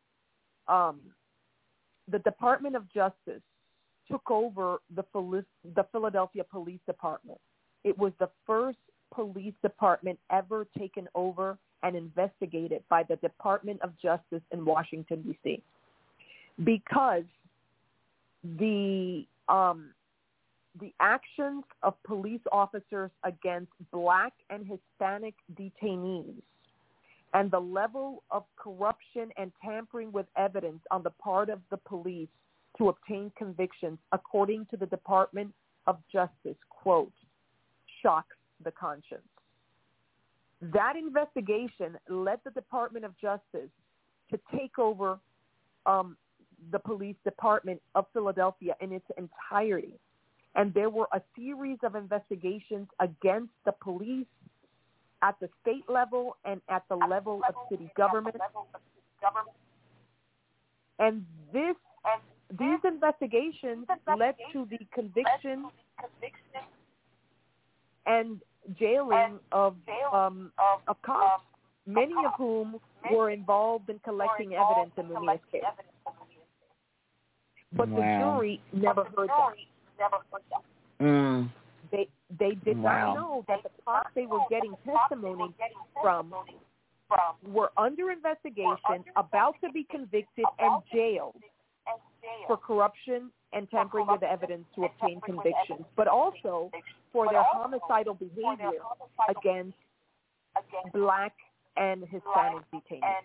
the Department of Justice took over the Philadelphia Police Department. It was the first police department ever taken over and investigated by the Department of Justice in Washington, D.C. Because the actions of police officers against Black and Hispanic detainees and the level of corruption and tampering with evidence on the part of the police to obtain convictions, according to the Department of Justice, quote, shocks the conscience. That investigation led the Department of Justice to take over the police department of Philadelphia in its entirety. And there were a series of investigations against the police at the state level and at the level of city government. And these investigations led to the conviction and jailing of cops, many of whom were involved in collecting evidence in Mumia's case. But the jury never heard that. They did not know that the cops they were getting testimony from were under investigation, about to be convicted and jailed for corruption and tampering with evidence to obtain convictions, but also for their homicidal behavior against Black and Hispanic detainees.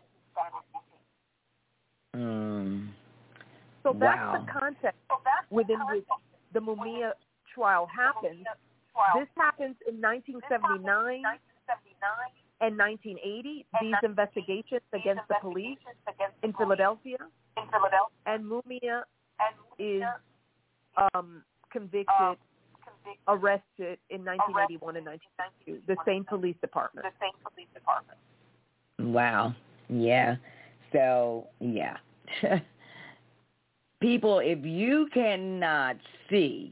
So that's the context within which the Mumia trial happens. This happens in 1979 and 1980, these investigations against the police in Philadelphia. And Mumia is convicted, arrested in 1981 and 1992, the same police department. Wow. Yeah. So, yeah. People, if you cannot see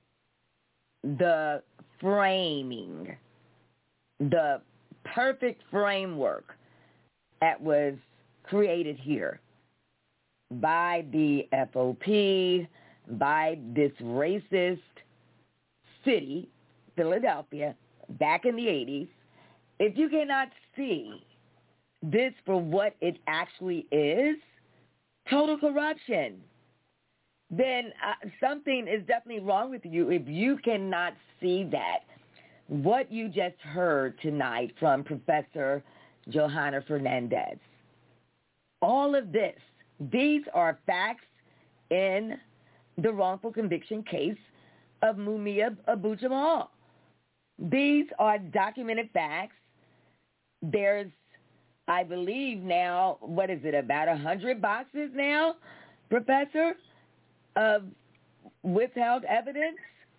the framing, the perfect framework that was created here by the FOP, by this racist city, Philadelphia, back in the 80s, if you cannot see this for what it actually is, total corruption, then something is definitely wrong with you if you cannot see that. What you just heard tonight from Professor Johanna Fernandez, all of this, these are facts in the wrongful conviction case of Mumia Abu-Jamal. These are documented facts. There's, I believe now, what is it, about 100 boxes now, Professor, of withheld evidence?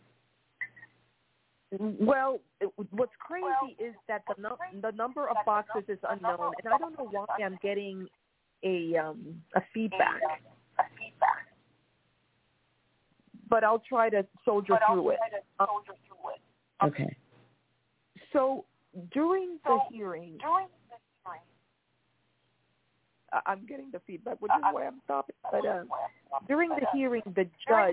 Well, what's crazy is that the number of boxes is unknown, and I don't know why I'm getting a feedback. But I'll try to soldier through it. Okay. So during the hearing, I'm getting the feedback, which is why I'm stopping. But during the hearing, the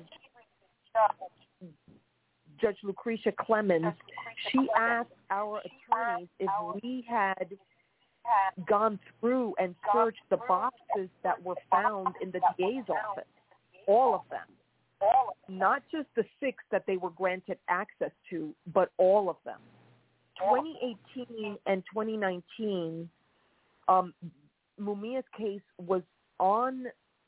Judge Lucretia Clemens, she asked our attorneys if we had gone through and searched the boxes that were found in the DA's office, all of them, not just the 6 that they were granted access to, but all of them. 2018 and 2019, Mumia's case was on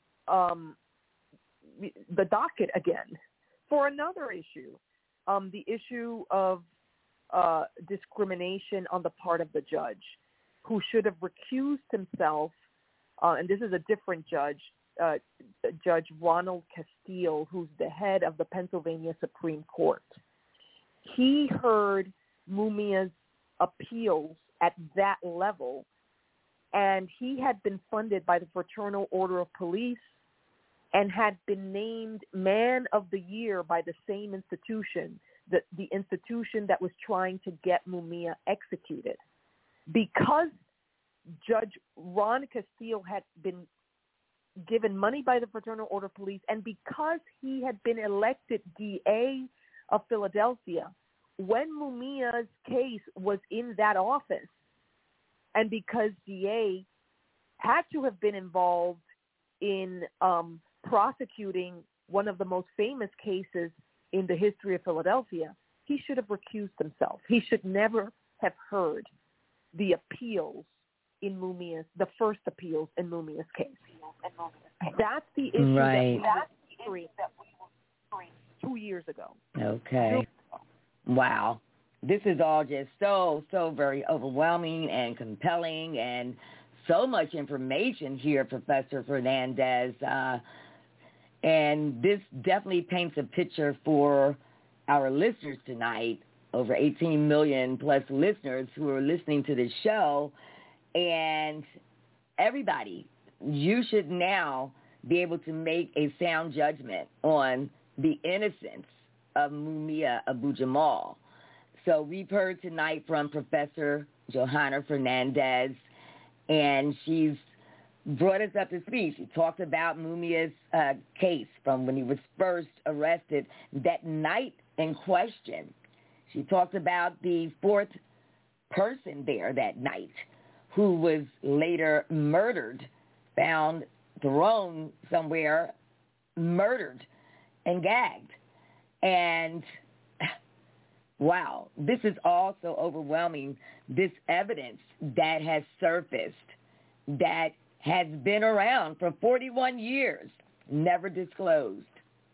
the docket again for another issue. The issue of discrimination on the part of the judge, who should have recused himself, and this is a different judge, Judge Ronald Castile, who's the head of the Pennsylvania Supreme Court. He heard Mumia's appeals at that level, and he had been funded by the Fraternal Order of Police and had been named Man of the Year by the same institution, the institution that was trying to get Mumia executed. Because Judge Ron Castile had been given money by the Fraternal Order of Police, and because he had been elected DA of Philadelphia, when Mumia's case was in that office, and because DA had to have been involved in prosecuting one of the most famous cases in the history of Philadelphia, he should have recused himself. He should never have heard the appeals in Mumia's, the first appeals in Mumia's case. That's the issue that we were 2 years ago. Okay. Wow. This is all just so very overwhelming and compelling, and so much information here, Professor Fernandez. And this definitely paints a picture for our listeners tonight, over 18 million plus listeners who are listening to this show. And everybody, you should now be able to make a sound judgment on the innocence of Mumia Abu-Jamal. So we've heard tonight from Professor Johanna Fernandez, and she's brought us up to speed. She talked about Mumia's case from when he was first arrested that night in question. She talked about the 4th person there that night who was later murdered, found thrown somewhere, murdered and gagged. And wow, this is all so overwhelming, this evidence that has surfaced, that has been around for 41 years, never disclosed.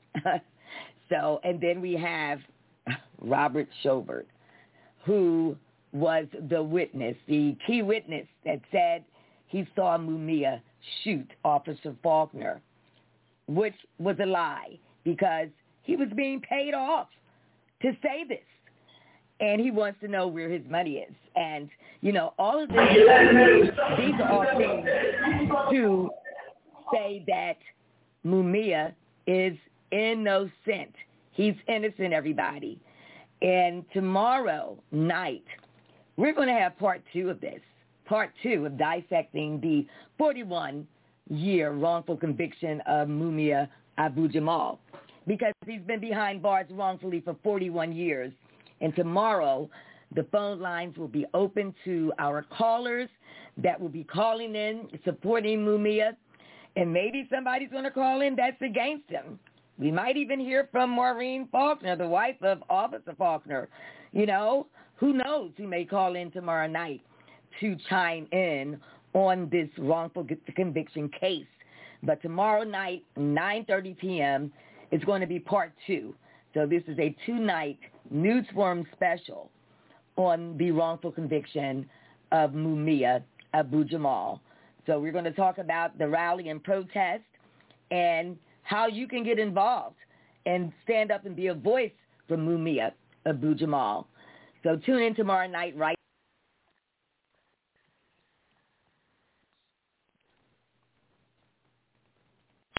So, and then we have Robert Chauvert, who was the witness, the key witness that said he saw Mumia shoot Officer Faulkner, which was a lie because he was being paid off to say this. And he wants to know where his money is. And, you know, all of this, these are all things to say that Mumia is innocent. He's innocent, everybody. And tomorrow night, we're going to have part 2 of this, part 2 of dissecting the 41-year wrongful conviction of Mumia Abu-Jamal, because he's been behind bars wrongfully for 41 years. And tomorrow, the phone lines will be open to our callers that will be calling in, supporting Mumia, and maybe somebody's going to call in that's against him. We might even hear from Maureen Faulkner, the wife of Officer Faulkner. You know, who knows who may call in tomorrow night to chime in on this wrongful conviction case. But tomorrow night, 9:30 p.m., is going to be part 2. So this is a 2-night Newsworm special on the wrongful conviction of Mumia Abu-Jamal. So we're going to talk about the rally and protest and how you can get involved and stand up and be a voice for Mumia Abu-Jamal. So tune in tomorrow night, right?